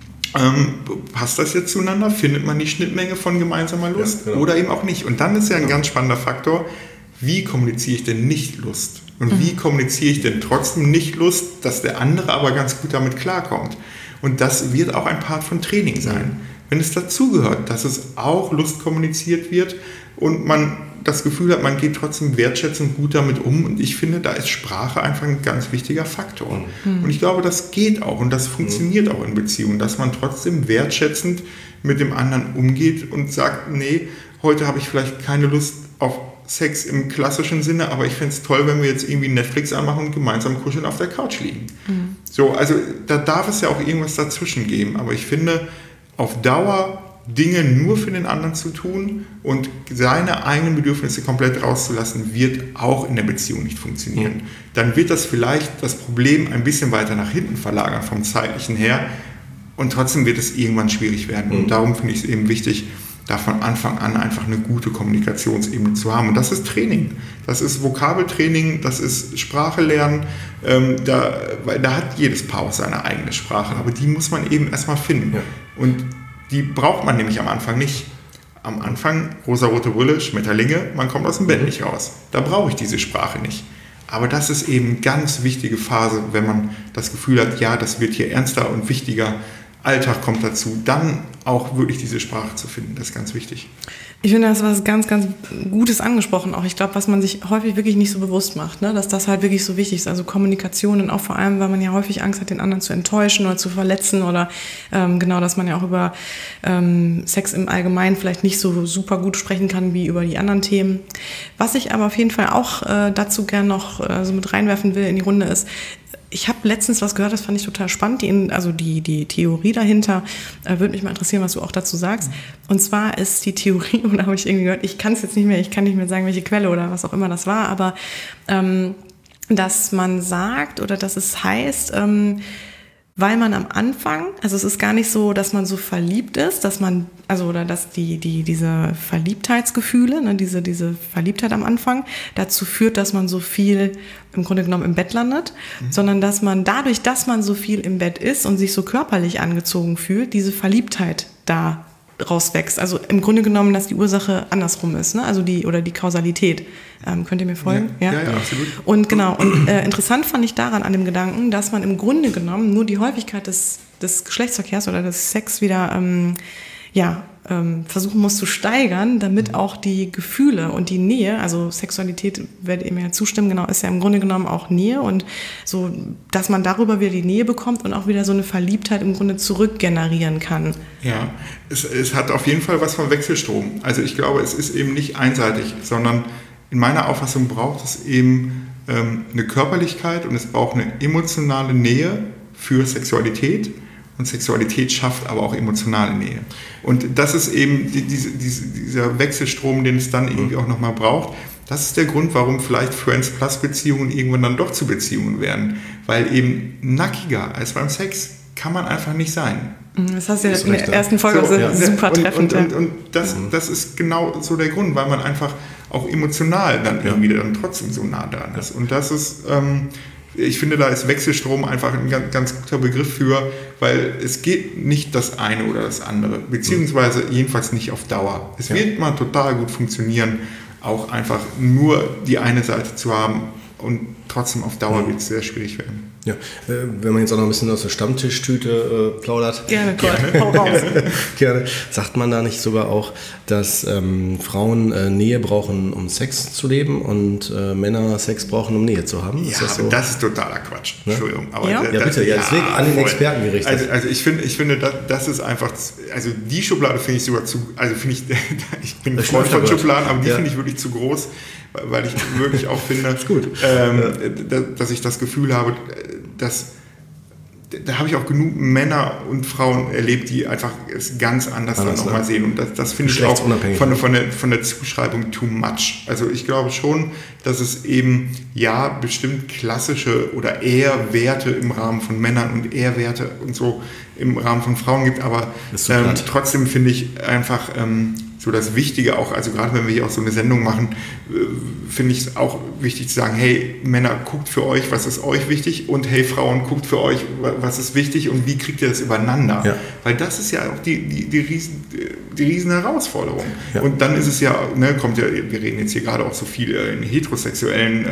passt das jetzt zueinander? Findet man die Schnittmenge von gemeinsamer Lust oder eben auch nicht? Und dann ist ja ein ganz spannender Faktor, wie kommuniziere ich denn nicht Lust? Und wie kommuniziere ich denn trotzdem nicht Lust, dass der andere aber ganz gut damit klarkommt? Und das wird auch ein Part von Training sein. Wenn es dazugehört, dass es auch Lust kommuniziert wird und man das Gefühl hat, man geht trotzdem wertschätzend gut damit um. Und ich finde, da ist Sprache einfach ein ganz wichtiger Faktor. Und ich glaube, das geht auch und das funktioniert auch in Beziehungen, dass man trotzdem wertschätzend mit dem anderen umgeht und sagt, nee, heute habe ich vielleicht keine Lust auf Sex im klassischen Sinne, aber ich fände es toll, wenn wir jetzt irgendwie Netflix anmachen und gemeinsam kuscheln auf der Couch liegen. So, also da darf es ja auch irgendwas dazwischen geben. Aber ich finde, auf Dauer Dinge nur für den anderen zu tun und seine eigenen Bedürfnisse komplett rauszulassen, wird auch in der Beziehung nicht funktionieren. Dann wird das vielleicht das Problem ein bisschen weiter nach hinten verlagern vom zeitlichen her und trotzdem wird es irgendwann schwierig werden. Und darum finde ich es eben wichtig, da von Anfang an einfach eine gute Kommunikationsebene zu haben. Und das ist Training. Das ist Vokabeltraining, das ist Sprache lernen. Weil da hat jedes Paar auch seine eigene Sprache, aber die muss man eben erstmal finden. Ja. Und die braucht man nämlich am Anfang nicht. Am Anfang, rosarote Brille, Schmetterlinge, man kommt aus dem Bett nicht raus. Da brauche ich diese Sprache nicht. Aber das ist eben eine ganz wichtige Phase, wenn man das Gefühl hat, ja, das wird hier ernster und wichtiger, Alltag kommt dazu, dann auch wirklich diese Sprache zu finden. Das ist ganz wichtig. Ich finde, das was ganz, ganz Gutes angesprochen auch. Ich glaube, was man sich häufig wirklich nicht so bewusst macht, ne? Dass das halt wirklich so wichtig ist. Also Kommunikation und auch vor allem, weil man ja häufig Angst hat, den anderen zu enttäuschen oder zu verletzen oder genau, dass man ja auch über Sex im Allgemeinen vielleicht nicht so super gut sprechen kann wie über die anderen Themen. Was ich aber auf jeden Fall auch dazu gern noch so mit reinwerfen will in die Runde ist, ich habe letztens was gehört, das fand ich total spannend. Die Theorie dahinter würde mich mal interessieren, was du auch dazu sagst. Und zwar ist die Theorie, oder habe ich irgendwie gehört, ich kann nicht mehr sagen, welche Quelle oder was auch immer das war, aber dass man sagt oder dass es heißt, weil man am Anfang, also es ist gar nicht so, dass man so verliebt ist, dass diese Verliebtheitsgefühle, ne, diese Verliebtheit am Anfang dazu führt, dass man so viel im Grunde genommen im Bett landet, sondern dass man dadurch, dass man so viel im Bett ist und sich so körperlich angezogen fühlt, diese Verliebtheit da rauswächst. Also im Grunde genommen, dass die Ursache andersrum ist, ne? Also die Kausalität. Könnt ihr mir folgen? Ja, absolut. Und genau, interessant fand ich daran an dem Gedanken, dass man im Grunde genommen nur die Häufigkeit des Geschlechtsverkehrs oder des Sex wieder versuchen muss zu steigern, damit auch die Gefühle und die Nähe, also Sexualität, werdet ihr mir ja zustimmen, genau, ist ja im Grunde genommen auch Nähe und so, dass man darüber wieder die Nähe bekommt und auch wieder so eine Verliebtheit im Grunde zurückgenerieren kann. Ja, es hat auf jeden Fall was von Wechselstrom. Also ich glaube, es ist eben nicht einseitig, sondern in meiner Auffassung braucht es eben eine Körperlichkeit und es braucht eine emotionale Nähe für Sexualität. Und Sexualität schafft aber auch emotionale Nähe. Und das ist eben dieser Wechselstrom, den es dann irgendwie auch nochmal braucht. Das ist der Grund, warum vielleicht Friends-Plus-Beziehungen irgendwann dann doch zu Beziehungen werden. Weil eben nackiger als beim Sex kann man einfach nicht sein. Das hast du ja in der ersten Folge super treffend. Und das ist genau so der Grund, weil man einfach auch emotional dann irgendwie dann trotzdem so nah dran ist. Und das ist... ich finde, da ist Wechselstrom einfach ein ganz, ganz guter Begriff für, weil es geht nicht das eine oder das andere, beziehungsweise jedenfalls nicht auf Dauer. Es wird mal total gut funktionieren, auch einfach nur die eine Seite zu haben und trotzdem auf Dauer wird es sehr schwierig werden. Ja, wenn man jetzt auch noch ein bisschen aus der Stammtischtüte plaudert. Gerne, hau raus. Gerne. Sagt man da nicht sogar auch, dass Frauen Nähe brauchen, um Sex zu leben und Männer Sex brauchen, um Nähe zu haben? Ist das so? Das ist totaler Quatsch. Ne? Entschuldigung. Aber bitte, deswegen an den Experten gerichtet. Also ich finde, das ist einfach, also die Schublade finde ich sogar ich bin ein Freund von Schubladen, aber die finde ich wirklich zu groß, weil ich wirklich auch finde, dass ich das Gefühl habe, dass da habe ich auch genug Männer und Frauen erlebt, die einfach es ganz anders dann nochmal sehen. Und das finde ich auch von der Zuschreibung too much. Also ich glaube schon, dass es eben bestimmt klassische oder eher Werte im Rahmen von Männern und eher Werte und so im Rahmen von Frauen gibt. Aber trotzdem finde ich einfach so das Wichtige auch, also gerade wenn wir hier auch so eine Sendung machen, finde ich es auch wichtig zu sagen, hey Männer, guckt für euch, was ist euch wichtig, und hey Frauen, guckt für euch, was ist wichtig und wie kriegt ihr das übereinander? Ja. Weil das ist ja auch die riesen Herausforderung. Ja. Und dann ist es wir reden jetzt hier gerade auch so viel in heterosexuellen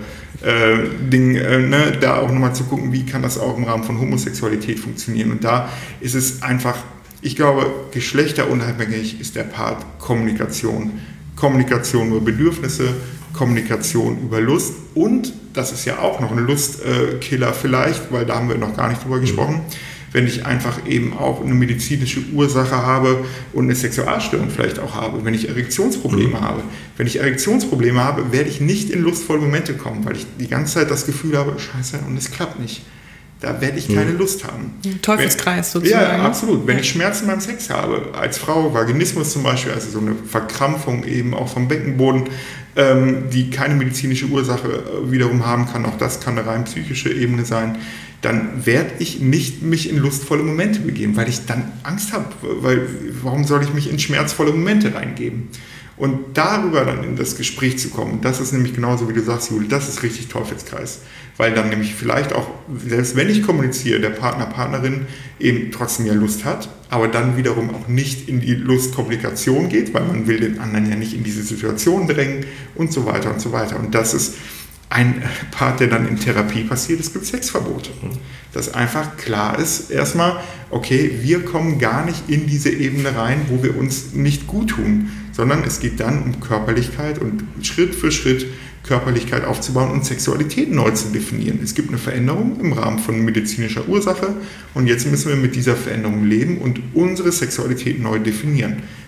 Dingen, da auch nochmal zu gucken, wie kann das auch im Rahmen von Homosexualität funktionieren. Und da ist es einfach, ich glaube, geschlechterunabhängig ist der Part Kommunikation. Kommunikation über Bedürfnisse, Kommunikation über Lust, und das ist ja auch noch ein Lustkiller vielleicht, weil da haben wir noch gar nicht drüber gesprochen, wenn ich einfach eben auch eine medizinische Ursache habe und eine Sexualstörung vielleicht auch habe, wenn ich Erektionsprobleme habe. Wenn ich Erektionsprobleme habe, werde ich nicht in lustvolle Momente kommen, weil ich die ganze Zeit das Gefühl habe, scheiße, und es klappt nicht. Da werde ich keine Lust haben. Teufelskreis sozusagen. Ja, absolut. Wenn ich Schmerzen beim Sex habe, als Frau, Vaginismus zum Beispiel, also so eine Verkrampfung eben auch vom Beckenboden, die keine medizinische Ursache wiederum haben kann, auch das kann eine rein psychische Ebene sein, dann werde ich nicht mich in lustvolle Momente begeben, weil ich dann Angst habe. Weil warum soll ich mich in schmerzvolle Momente reingeben? Und darüber dann in das Gespräch zu kommen, das ist nämlich genauso, wie du sagst, Jule, das ist richtig Teufelskreis. Weil dann nämlich vielleicht auch, selbst wenn ich kommuniziere, der Partner, Partnerin eben trotzdem ja Lust hat, aber dann wiederum auch nicht in die Lustkommunikation geht, weil man will den anderen ja nicht in diese Situation drängen und so weiter und so weiter. Und das ist ein Part, der dann in Therapie passiert. Es gibt Sexverbote. Dass einfach klar ist, erstmal, okay, wir kommen gar nicht in diese Ebene rein, wo wir uns nicht gut tun, sondern es geht dann um Körperlichkeit und Schritt für Schritt Körperlichkeit aufzubauen und Sexualität neu zu definieren. Es gibt eine Veränderung im Rahmen von medizinischer Ursache und jetzt müssen wir mit dieser Veränderung leben und unsere Sexualität neu definieren.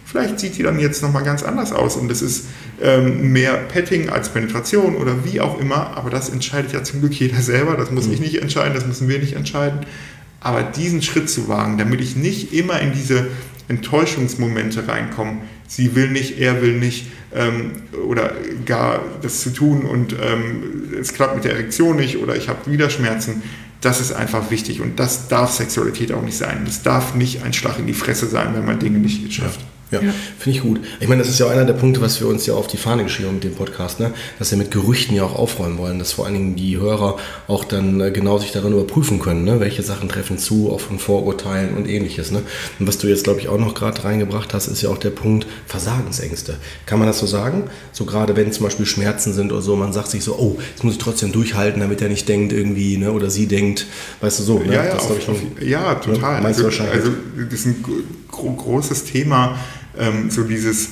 Vielleicht sieht die dann jetzt nochmal ganz anders aus und es ist mehr Petting als Penetration oder wie auch immer, aber das entscheidet ja zum Glück jeder selber, das muss ich nicht entscheiden, das müssen wir nicht entscheiden. Aber diesen Schritt zu wagen, damit ich nicht immer in diese Enttäuschungsmomente reinkomme, sie will nicht, er will nicht oder gar das zu tun und es klappt mit der Erektion nicht oder ich habe wieder Schmerzen, das ist einfach wichtig und das darf Sexualität auch nicht sein. Das darf nicht ein Schlag in die Fresse sein, wenn man Dinge nicht schafft. Ja, finde ich gut. Ich meine, das ist ja auch einer der Punkte, was wir uns ja auf die Fahne geschrieben haben mit dem Podcast, ne? Dass wir mit Gerüchten ja auch aufräumen wollen, dass vor allen Dingen die Hörer auch dann genau sich darin überprüfen können, ne? Welche Sachen treffen zu, auch von Vorurteilen und ähnliches. Ne? Und was du jetzt, glaube ich, auch noch gerade reingebracht hast, ist ja auch der Punkt Versagensängste. Kann man das so sagen? So gerade wenn zum Beispiel Schmerzen sind oder so, man sagt sich so, oh, jetzt muss ich trotzdem durchhalten, damit er nicht denkt irgendwie, ne? Oder sie denkt, weißt du so. Ne? Ja, ja, das, ja, total. Ne? Also das ist ein großes Thema, so dieses,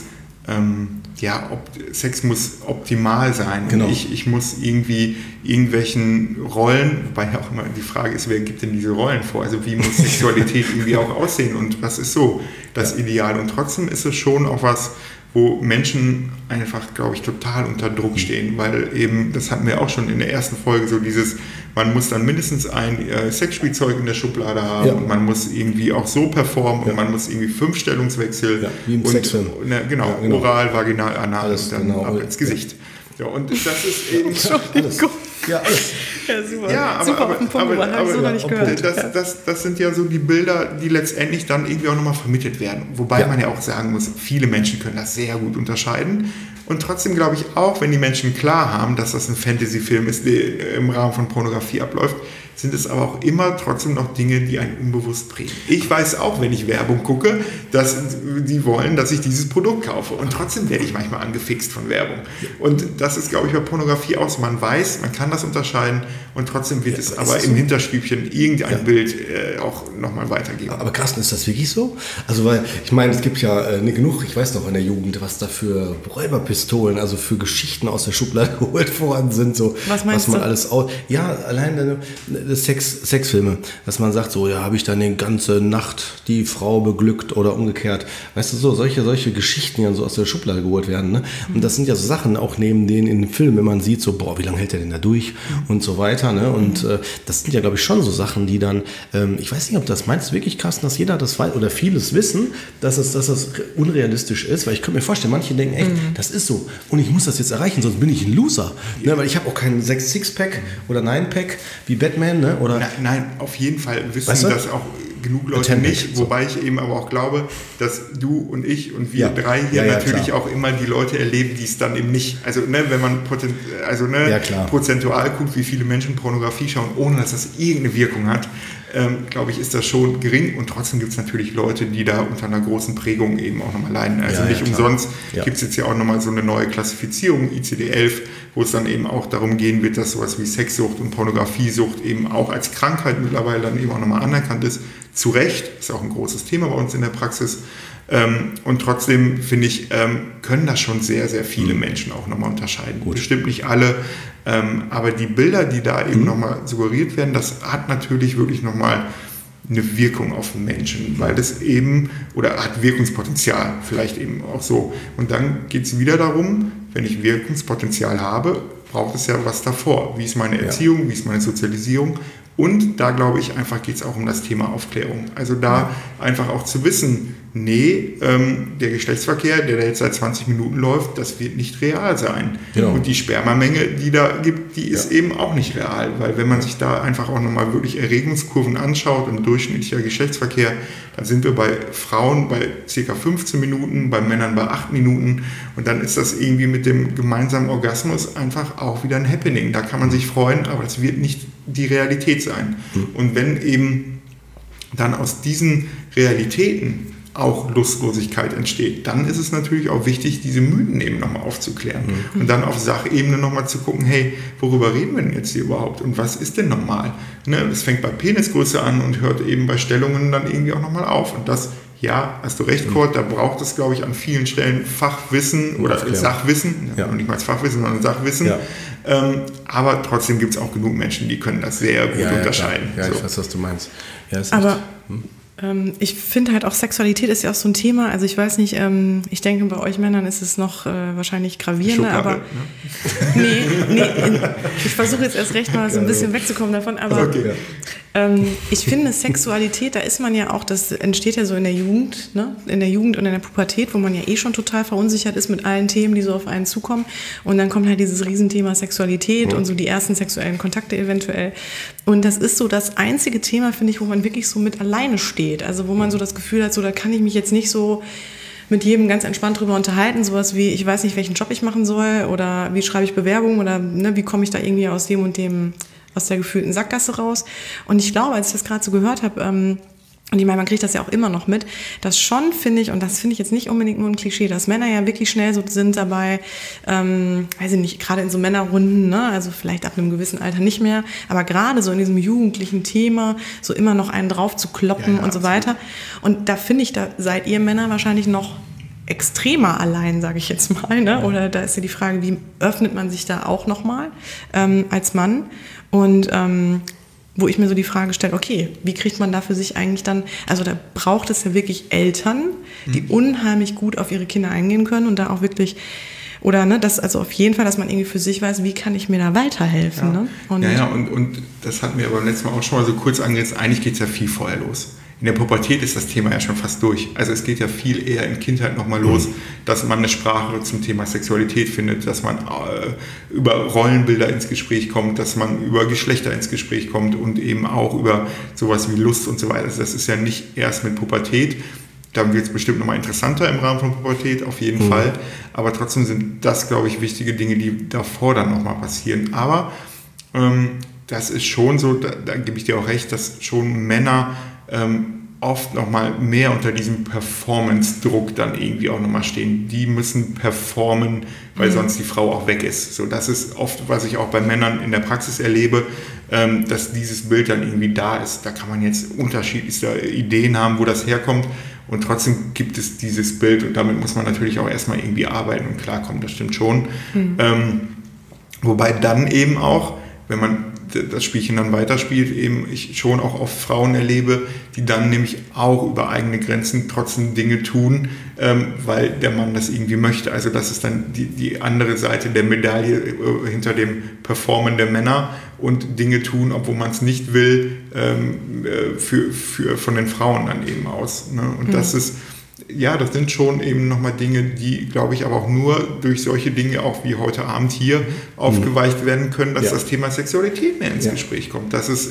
Sex muss optimal sein. Genau. Ich muss irgendwie irgendwelchen Rollen, wobei auch immer die Frage ist, wer gibt denn diese Rollen vor? Also wie muss Sexualität irgendwie auch aussehen und was ist so das Ideal? Und trotzdem ist es schon auch was, wo Menschen einfach, glaube ich, total unter Druck stehen, weil eben, das hatten wir auch schon in der ersten Folge, so dieses, man muss dann mindestens ein Sexspielzeug in der Schublade haben und man muss irgendwie auch so performen und man muss irgendwie 5 Stellungswechsel wie im Sexfilm. Genau, oral, vaginal, anal alles, und dann ab ins Gesicht. Ja, und das ist eben... Entschuldigung. Ja, alles. Ja, super. Ja, super auf den Punkt gebracht, habe ich so noch nicht gehört. Das sind ja so die Bilder, die letztendlich dann irgendwie auch nochmal vermittelt werden. Wobei man ja auch sagen muss, viele Menschen können das sehr gut unterscheiden. Und trotzdem glaube ich auch, wenn die Menschen klar haben, dass das ein Fantasy-Film ist, der im Rahmen von Pornografie abläuft, sind es aber auch immer trotzdem noch Dinge, die einen unbewusst prägen. Ich weiß auch, wenn ich Werbung gucke, dass die wollen, dass ich dieses Produkt kaufe. Und trotzdem werde ich manchmal angefixt von Werbung. Und das ist, glaube ich, bei Pornografie auch so. Man weiß, man kann das unterscheiden und trotzdem wird es aber im Hinterstübchen irgendein Bild auch nochmal weitergeben. Aber Carsten, ist das wirklich so? Also, weil, ich meine, es gibt ja genug, ich weiß noch in der Jugend, was da für Räuberpistolen, also für Geschichten aus der Schublade geholt worden sind. So, was meinst was man du? alles ja, allein Sexfilme, dass man sagt, so, ja, habe ich dann die ganze Nacht die Frau beglückt oder umgekehrt. Weißt du, so, solche Geschichten, die dann so aus der Schublade geholt werden. Ne? Und das sind ja so Sachen, auch neben denen in den Filmen, wenn man sieht, so, boah, wie lange hält der denn da durch und so weiter. Ne? Und das sind ja, glaube ich, schon so Sachen, die dann, ich weiß nicht, ob das meinst du wirklich, Carsten, dass jeder das weiß oder vieles wissen, dass das unrealistisch ist, weil ich könnte mir vorstellen, manche denken, echt, das ist so und ich muss das jetzt erreichen, sonst bin ich ein Loser. Ne? Weil ich habe auch keinen 6-Pack oder 9-Pack wie Batman. Ne? Oder nein, auf jeden Fall wissen weißt du? Das auch genug Leute nicht, wobei ich eben aber auch glaube, dass du und ich und wir drei hier natürlich auch immer die Leute erleben, die es dann eben nicht, also wenn man prozentual guckt, wie viele Menschen Pornografie schauen, ohne dass das irgendeine Wirkung hat, glaube ich, ist das schon gering und trotzdem gibt es natürlich Leute, die da unter einer großen Prägung eben auch nochmal leiden. Also umsonst gibt es jetzt ja auch nochmal so eine neue Klassifizierung, ICD-11, wo es dann eben auch darum gehen wird, dass sowas wie Sexsucht und Pornografiesucht eben auch als Krankheit mittlerweile dann eben auch nochmal anerkannt ist. Zu Recht, ist auch ein großes Thema bei uns in der Praxis. Und trotzdem, finde ich, können das schon sehr, sehr viele Menschen auch nochmal unterscheiden. Gut. Bestimmt nicht alle, aber die Bilder, die da eben nochmal suggeriert werden, das hat natürlich wirklich nochmal eine Wirkung auf den Menschen, weil das eben, oder hat Wirkungspotenzial, vielleicht eben auch so. Und dann geht es wieder darum, wenn ich Wirkungspotenzial habe, braucht es ja was davor. Wie ist meine Erziehung, wie ist meine Sozialisierung? Und da glaube ich einfach geht es auch um das Thema Aufklärung. Also da einfach auch zu wissen, der Geschlechtsverkehr, der jetzt seit 20 Minuten läuft, das wird nicht real sein. Genau. Und die Spermamenge, die da gibt, die ist eben auch nicht real. Weil wenn man sich da einfach auch nochmal wirklich Erregungskurven anschaut und durchschnittlicher Geschlechtsverkehr, dann sind wir bei Frauen bei ca. 15 Minuten, bei Männern bei 8 Minuten. Und dann ist das irgendwie mit dem gemeinsamen Orgasmus einfach auch wieder ein Happening. Da kann man sich freuen, aber es wird nicht die Realität sein. Und wenn eben dann aus diesen Realitäten auch Lustlosigkeit entsteht, dann ist es natürlich auch wichtig, diese Mythen eben nochmal aufzuklären und dann auf Sachebene nochmal zu gucken, hey, worüber reden wir denn jetzt hier überhaupt und was ist denn normal? Es fängt bei Penisgröße an und hört eben bei Stellungen dann irgendwie auch nochmal auf und das, ja, hast du recht, Kurt, da braucht es, glaube ich, an vielen Stellen Fachwissen oder Sachwissen, nicht mal als Fachwissen, sondern Sachwissen, aber trotzdem gibt es auch genug Menschen, die können das sehr gut unterscheiden. Ja, ich weiß, was du meinst. Ja, aber Ich finde halt auch, Sexualität ist ja auch so ein Thema. Also ich weiß nicht, ich denke, bei euch Männern ist es noch wahrscheinlich gravierender, aber nee, ich versuche jetzt erst recht mal so ein bisschen wegzukommen davon, aber okay. Ich finde, Sexualität, da ist man ja auch, das entsteht ja so in der Jugend, ne? In der Jugend und in der Pubertät, wo man ja schon total verunsichert ist mit allen Themen, die so auf einen zukommen. Und dann kommt halt dieses Riesenthema Sexualität und so die ersten sexuellen Kontakte eventuell. Und das ist so das einzige Thema, finde ich, wo man wirklich so mit alleine steht. Also wo man so das Gefühl hat, so da kann ich mich jetzt nicht so mit jedem ganz entspannt drüber unterhalten, sowas wie, ich weiß nicht, welchen Job ich machen soll oder wie schreibe ich Bewerbungen oder ne, wie komme ich da irgendwie aus dem und dem, aus der gefühlten Sackgasse raus. Und ich glaube, als ich das gerade so gehört habe, und ich meine, man kriegt das ja auch immer noch mit, dass schon, finde ich, und das finde ich jetzt nicht unbedingt nur ein Klischee, dass Männer ja wirklich schnell so sind dabei, weiß ich nicht, gerade in so Männerrunden, ne, also vielleicht ab einem gewissen Alter nicht mehr, aber gerade so in diesem jugendlichen Thema, so immer noch einen drauf zu kloppen und so weiter. Und da finde ich, da seid ihr Männer wahrscheinlich noch extremer allein, sage ich jetzt mal, ne? Oder da ist ja die Frage, wie öffnet man sich da auch nochmal als Mann? Und wo ich mir so die Frage stelle, okay, wie kriegt man da für sich eigentlich dann, also da braucht es ja wirklich Eltern, die unheimlich gut auf ihre Kinder eingehen können und da auch wirklich, oder ne, das also auf jeden Fall, dass man irgendwie für sich weiß, wie kann ich mir da weiterhelfen. Ja. Ne? Und das hatten wir aber beim letzten Mal auch schon mal so kurz angerissen, eigentlich geht es ja viel vorher los. In der Pubertät ist das Thema ja schon fast durch. Also es geht ja viel eher in Kindheit nochmal los, dass man eine Sprache zum Thema Sexualität findet, dass man über Rollenbilder ins Gespräch kommt, dass man über Geschlechter ins Gespräch kommt und eben auch über sowas wie Lust und so weiter. Also das ist ja nicht erst mit Pubertät. Da wird es bestimmt nochmal interessanter im Rahmen von Pubertät, auf jeden Fall. Aber trotzdem sind das, glaube ich, wichtige Dinge, die davor dann nochmal passieren. Aber das ist schon so, da gebe ich dir auch recht, dass schon Männer oft nochmal mehr unter diesem Performance-Druck dann irgendwie auch nochmal stehen. Die müssen performen, weil sonst die Frau auch weg ist. So, das ist oft, was ich auch bei Männern in der Praxis erlebe, dass dieses Bild dann irgendwie da ist. Da kann man jetzt unterschiedlichste Ideen haben, wo das herkommt. Und trotzdem gibt es dieses Bild und damit muss man natürlich auch erstmal irgendwie arbeiten und klarkommen. Das stimmt schon. Wobei dann eben auch, wenn man das Spielchen dann weiterspielt, eben ich schon auch oft Frauen erlebe, die dann nämlich auch über eigene Grenzen trotzdem Dinge tun, weil der Mann das irgendwie möchte. Also das ist dann die andere Seite der Medaille hinter dem Performen der Männer und Dinge tun, obwohl man es nicht will, von den Frauen dann eben aus. Ne? Und das ist, ja, das sind schon eben nochmal Dinge, die, glaube ich, aber auch nur durch solche Dinge, auch wie heute Abend hier, aufgeweicht werden können, dass das Thema Sexualität mehr ins Gespräch kommt. Dass es,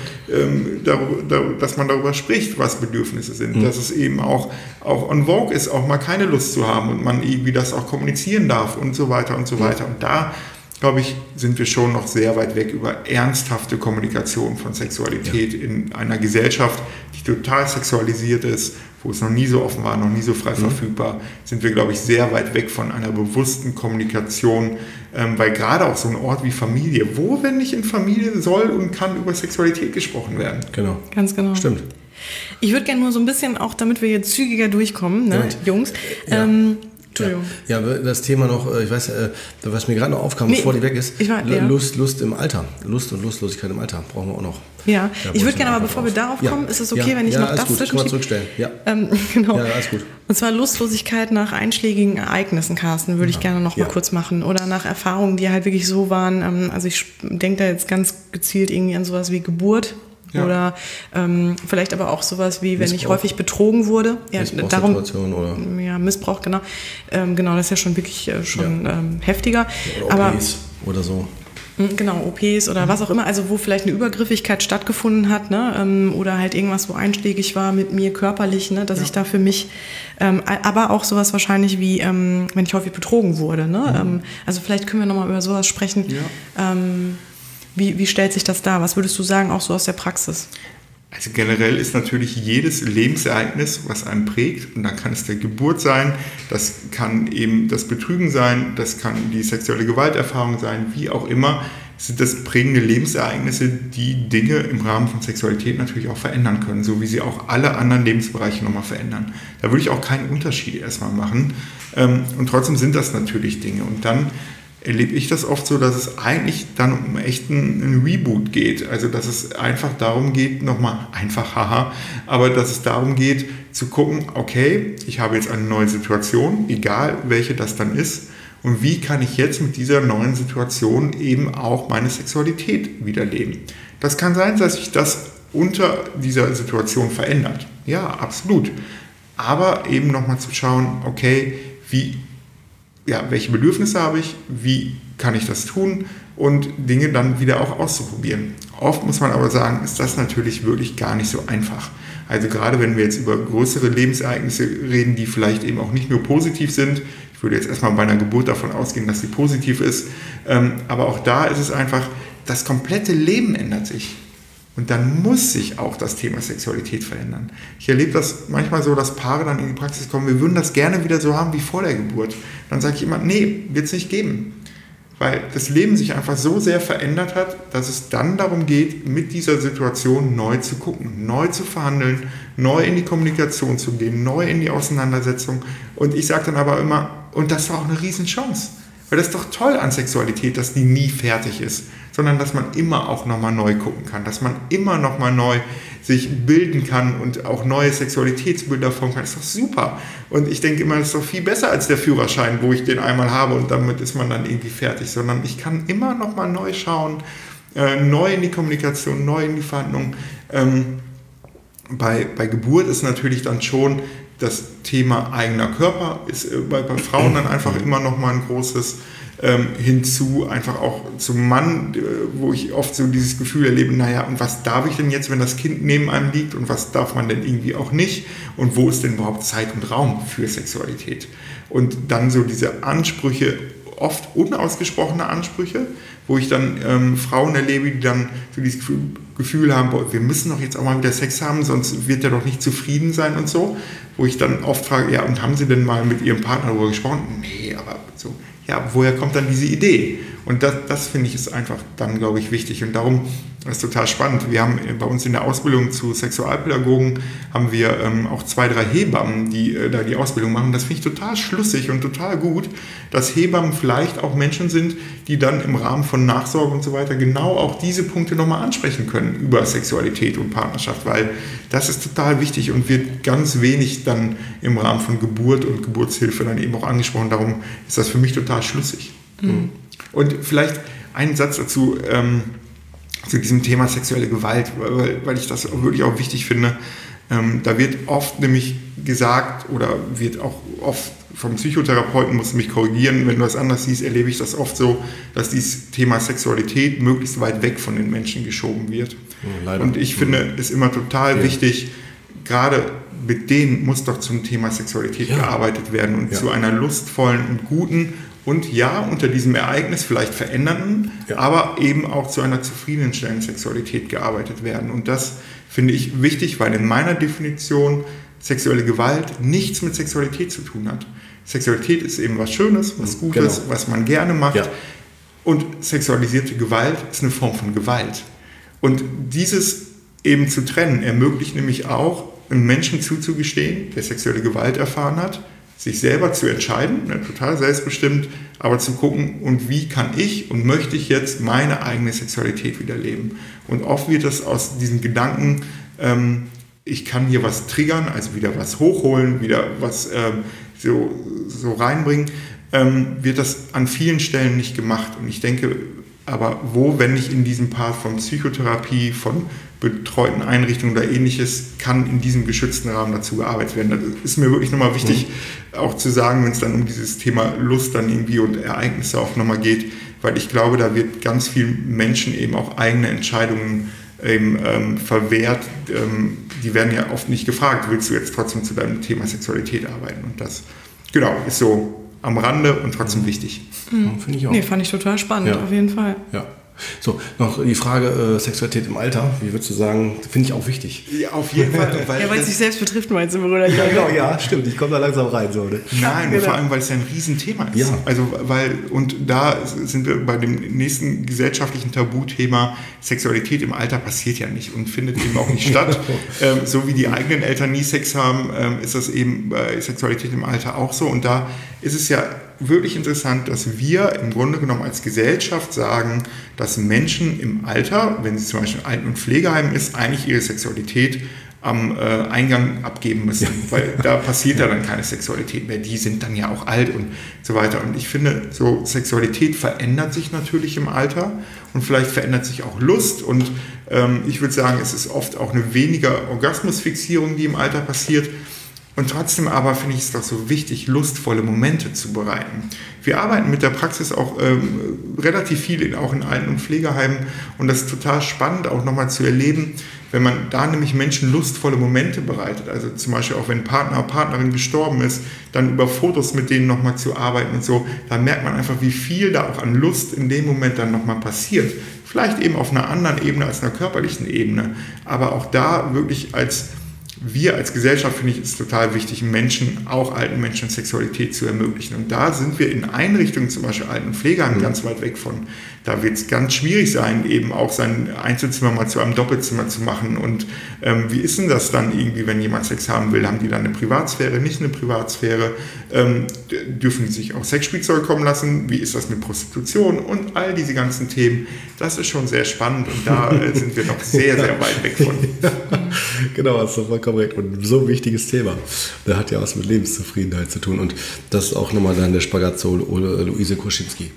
dass man darüber spricht, was Bedürfnisse sind. Dass es eben auch on vogue ist, auch mal keine Lust zu haben und man irgendwie das auch kommunizieren darf und so weiter und so weiter. Und da, glaube ich, sind wir schon noch sehr weit weg über ernsthafte Kommunikation von Sexualität in einer Gesellschaft, die total sexualisiert ist, wo es noch nie so offen war, noch nie so frei verfügbar, sind wir, glaube ich, sehr weit weg von einer bewussten Kommunikation, weil gerade auch so ein Ort wie Familie, wo, wenn nicht in Familie, soll und kann über Sexualität gesprochen werden? Genau. Ganz genau. Stimmt. Ich würde gerne nur so ein bisschen, auch damit wir jetzt zügiger durchkommen, ne, Jungs, Entschuldigung. Ja, das Thema noch, ich weiß, was mir gerade noch aufkam, bevor die weg ist, Lust im Alter. Lust und Lustlosigkeit im Alter brauchen wir auch noch. Ja, ich würde gerne aber, bevor wir darauf kommen, ist es okay, wenn ich noch das zwischenschiebe? Kann man zurückstellen. Ja. Genau. Ja, alles gut. Und zwar Lustlosigkeit nach einschlägigen Ereignissen, Carsten, würde ich gerne noch mal kurz machen. Oder nach Erfahrungen, die halt wirklich so waren. Also ich denke da jetzt ganz gezielt irgendwie an sowas wie Geburt. Ja. Oder vielleicht aber auch sowas wie, wenn ich häufig betrogen wurde. Ja, darum, oder? Ja, Missbrauch, genau. Genau, das ist ja schon wirklich heftiger. Oder OPs oder so. Genau, OPs oder was auch immer, also wo vielleicht eine Übergriffigkeit stattgefunden hat, ne? Oder halt irgendwas, wo einschlägig war mit mir körperlich, ne? Dass ich da für mich, aber auch sowas wahrscheinlich wie, wenn ich häufig betrogen wurde. Ne? Also vielleicht können wir nochmal über sowas sprechen. Ja. Wie stellt sich das dar? Was würdest du sagen, auch so aus der Praxis? Also generell ist natürlich jedes Lebensereignis, was einen prägt, und dann kann es der Geburt sein, das kann eben das Betrügen sein, das kann die sexuelle Gewalterfahrung sein, wie auch immer, sind das prägende Lebensereignisse, die Dinge im Rahmen von Sexualität natürlich auch verändern können, so wie sie auch alle anderen Lebensbereiche nochmal verändern. Da würde ich auch keinen Unterschied erstmal machen, und trotzdem sind das natürlich Dinge. Und dann erlebe ich das oft so, dass es eigentlich dann um echt einen Reboot geht. Also dass es einfach darum geht, aber dass es darum geht zu gucken, okay, ich habe jetzt eine neue Situation, egal welche das dann ist, und wie kann ich jetzt mit dieser neuen Situation eben auch meine Sexualität wieder leben. Das kann sein, dass sich das unter dieser Situation verändert. Ja, absolut. Aber eben nochmal zu schauen, okay, welche Bedürfnisse habe ich, wie kann ich das tun und Dinge dann wieder auch auszuprobieren. Oft muss man aber sagen, ist das natürlich wirklich gar nicht so einfach. Also gerade wenn wir jetzt über größere Lebensereignisse reden, die vielleicht eben auch nicht nur positiv sind, ich würde jetzt erstmal bei einer Geburt davon ausgehen, dass sie positiv ist, aber auch da ist es einfach, das komplette Leben ändert sich. Und dann muss sich auch das Thema Sexualität verändern. Ich erlebe das manchmal so, dass Paare dann in die Praxis kommen, wir würden das gerne wieder so haben wie vor der Geburt. Dann sage ich immer, nee, wird es nicht geben. Weil das Leben sich einfach so sehr verändert hat, dass es dann darum geht, mit dieser Situation neu zu gucken, neu zu verhandeln, neu in die Kommunikation zu gehen, neu in die Auseinandersetzung. Und ich sage dann aber immer, und das war auch eine Riesenchance. Weil das ist doch toll an Sexualität, dass die nie fertig ist, sondern dass man immer auch nochmal neu gucken kann, dass man immer nochmal neu sich bilden kann und auch neue Sexualitätsbilder formen kann. Das ist doch super. Und ich denke immer, das ist doch viel besser als der Führerschein, wo ich den einmal habe und damit ist man dann irgendwie fertig, sondern ich kann immer nochmal neu schauen, neu in die Kommunikation, neu in die Verhandlung. Bei Geburt ist natürlich dann schon das Thema eigener Körper, ist bei Frauen dann einfach immer nochmal ein großes hinzu, einfach auch zum Mann, wo ich oft so dieses Gefühl erlebe, naja, und was darf ich denn jetzt, wenn das Kind neben einem liegt und was darf man denn irgendwie auch nicht und wo ist denn überhaupt Zeit und Raum für Sexualität? Und dann so diese Ansprüche, oft unausgesprochene Ansprüche, wo ich dann Frauen erlebe, die dann so dieses Gefühl haben, boah, wir müssen doch jetzt auch mal wieder Sex haben, sonst wird er doch nicht zufrieden sein und so, wo ich dann oft frage, ja, und haben Sie denn mal mit Ihrem Partner darüber gesprochen? Nee, aber so, ja, woher kommt dann diese Idee? Und das finde ich ist einfach dann, glaube ich, wichtig. Und darum ist es total spannend. Wir haben bei uns in der Ausbildung zu Sexualpädagogen haben wir auch 2, 3 Hebammen, die da die Ausbildung machen. Das finde ich total schlüssig und total gut, dass Hebammen vielleicht auch Menschen sind, die dann im Rahmen von Nachsorge und so weiter genau auch diese Punkte nochmal ansprechen können über Sexualität und Partnerschaft, weil das ist total wichtig und wird ganz wenig dann im Rahmen von Geburt und Geburtshilfe dann eben auch angesprochen. Darum ist das für mich total schlüssig. Mhm. Und vielleicht einen Satz dazu, zu diesem Thema sexuelle Gewalt, weil ich das wirklich auch wichtig finde. Da wird oft nämlich gesagt oder wird auch oft vom Psychotherapeuten, musst du mich korrigieren, wenn du das anders siehst, erlebe ich das oft so, dass dieses Thema Sexualität möglichst weit weg von den Menschen geschoben wird. Leider. Und ich finde es immer total wichtig, gerade mit denen muss doch zum Thema Sexualität gearbeitet werden und zu einer lustvollen und guten und ja, unter diesem Ereignis vielleicht verändernden, aber eben auch zu einer zufriedenstellenden Sexualität gearbeitet werden. Und das finde ich wichtig, weil in meiner Definition sexuelle Gewalt nichts mit Sexualität zu tun hat. Sexualität ist eben was Schönes, was Gutes, was man gerne macht. Ja. Und sexualisierte Gewalt ist eine Form von Gewalt. Und dieses eben zu trennen, ermöglicht nämlich auch, einem Menschen zuzugestehen, der sexuelle Gewalt erfahren hat, sich selber zu entscheiden, total selbstbestimmt, aber zu gucken, und wie kann ich und möchte ich jetzt meine eigene Sexualität wieder leben. Und oft wird das aus diesen Gedanken, ich kann hier was triggern, also wieder was hochholen, wieder was so reinbringen, wird das an vielen Stellen nicht gemacht. Und ich denke, aber wo, wenn nicht in diesem Part von Psychotherapie, von betreuten Einrichtungen oder ähnliches, kann in diesem geschützten Rahmen dazu gearbeitet werden. Das ist mir wirklich nochmal wichtig, auch zu sagen, wenn es dann um dieses Thema Lust dann irgendwie und Ereignisse auch nochmal geht, weil ich glaube, da wird ganz vielen Menschen eben auch eigene Entscheidungen eben, verwehrt. Die werden ja oft nicht gefragt, willst du jetzt trotzdem zu deinem Thema Sexualität arbeiten? Und das, genau, ist so am Rande und trotzdem wichtig. Finde ich auch. Nee, fand ich total spannend, auf jeden Fall. Ja. So, noch die Frage Sexualität im Alter, wie würdest du sagen, finde ich auch wichtig. Ja, auf jeden Fall. Weil es sich selbst betrifft, meinst du, oder? Ja, genau, ja, stimmt, ich komme da langsam rein. So, ne? Nein, genau. Vor allem, weil es ja ein Riesenthema ist. Ja. Also, und da sind wir bei dem nächsten gesellschaftlichen Tabuthema, Sexualität im Alter passiert ja nicht und findet eben auch nicht statt. So wie die eigenen Eltern nie Sex haben, ist das eben bei Sexualität im Alter auch so. Und da ist es ja wirklich interessant, dass wir im Grunde genommen als Gesellschaft sagen, dass Menschen im Alter, wenn sie zum Beispiel in Alten- und Pflegeheimen ist, eigentlich ihre Sexualität am Eingang abgeben müssen, weil da passiert ja dann keine Sexualität mehr, die sind dann ja auch alt und so weiter. Und ich finde, so Sexualität verändert sich natürlich im Alter und vielleicht verändert sich auch Lust und ich würde sagen, es ist oft auch eine weniger Orgasmusfixierung, die im Alter passiert. Und trotzdem aber finde ich es doch so wichtig, lustvolle Momente zu bereiten. Wir arbeiten mit der Praxis auch relativ viel, auch in Alten- und Pflegeheimen. Und das ist total spannend, auch nochmal zu erleben, wenn man da nämlich Menschen lustvolle Momente bereitet. Also zum Beispiel auch wenn Partner oder Partnerin gestorben ist, dann über Fotos mit denen nochmal zu arbeiten und so. Da merkt man einfach, wie viel da auch an Lust in dem Moment dann nochmal passiert. Vielleicht eben auf einer anderen Ebene als einer körperlichen Ebene. Aber auch da wirklich wir als Gesellschaft, finde ich, ist total wichtig, Menschen, auch alten Menschen, Sexualität zu ermöglichen. Und da sind wir in Einrichtungen, zum Beispiel Alten- und Pflegeheimen, ganz weit weg von. Da wird es ganz schwierig sein, eben auch sein Einzelzimmer mal zu einem Doppelzimmer zu machen. Und wie ist denn das dann irgendwie, wenn jemand Sex haben will? Haben die dann eine Privatsphäre, nicht eine Privatsphäre? Dürfen die sich auch Sexspielzeug kommen lassen? Wie ist das mit Prostitution? Und all diese ganzen Themen, das ist schon sehr spannend. Und da sind wir noch sehr, sehr weit weg von. Ja, genau, das ist vollkommen recht. Und so ein wichtiges Thema. Das hat ja was mit Lebenszufriedenheit zu tun. Und das ist auch nochmal dann der Spagat zu Luise Koschinski.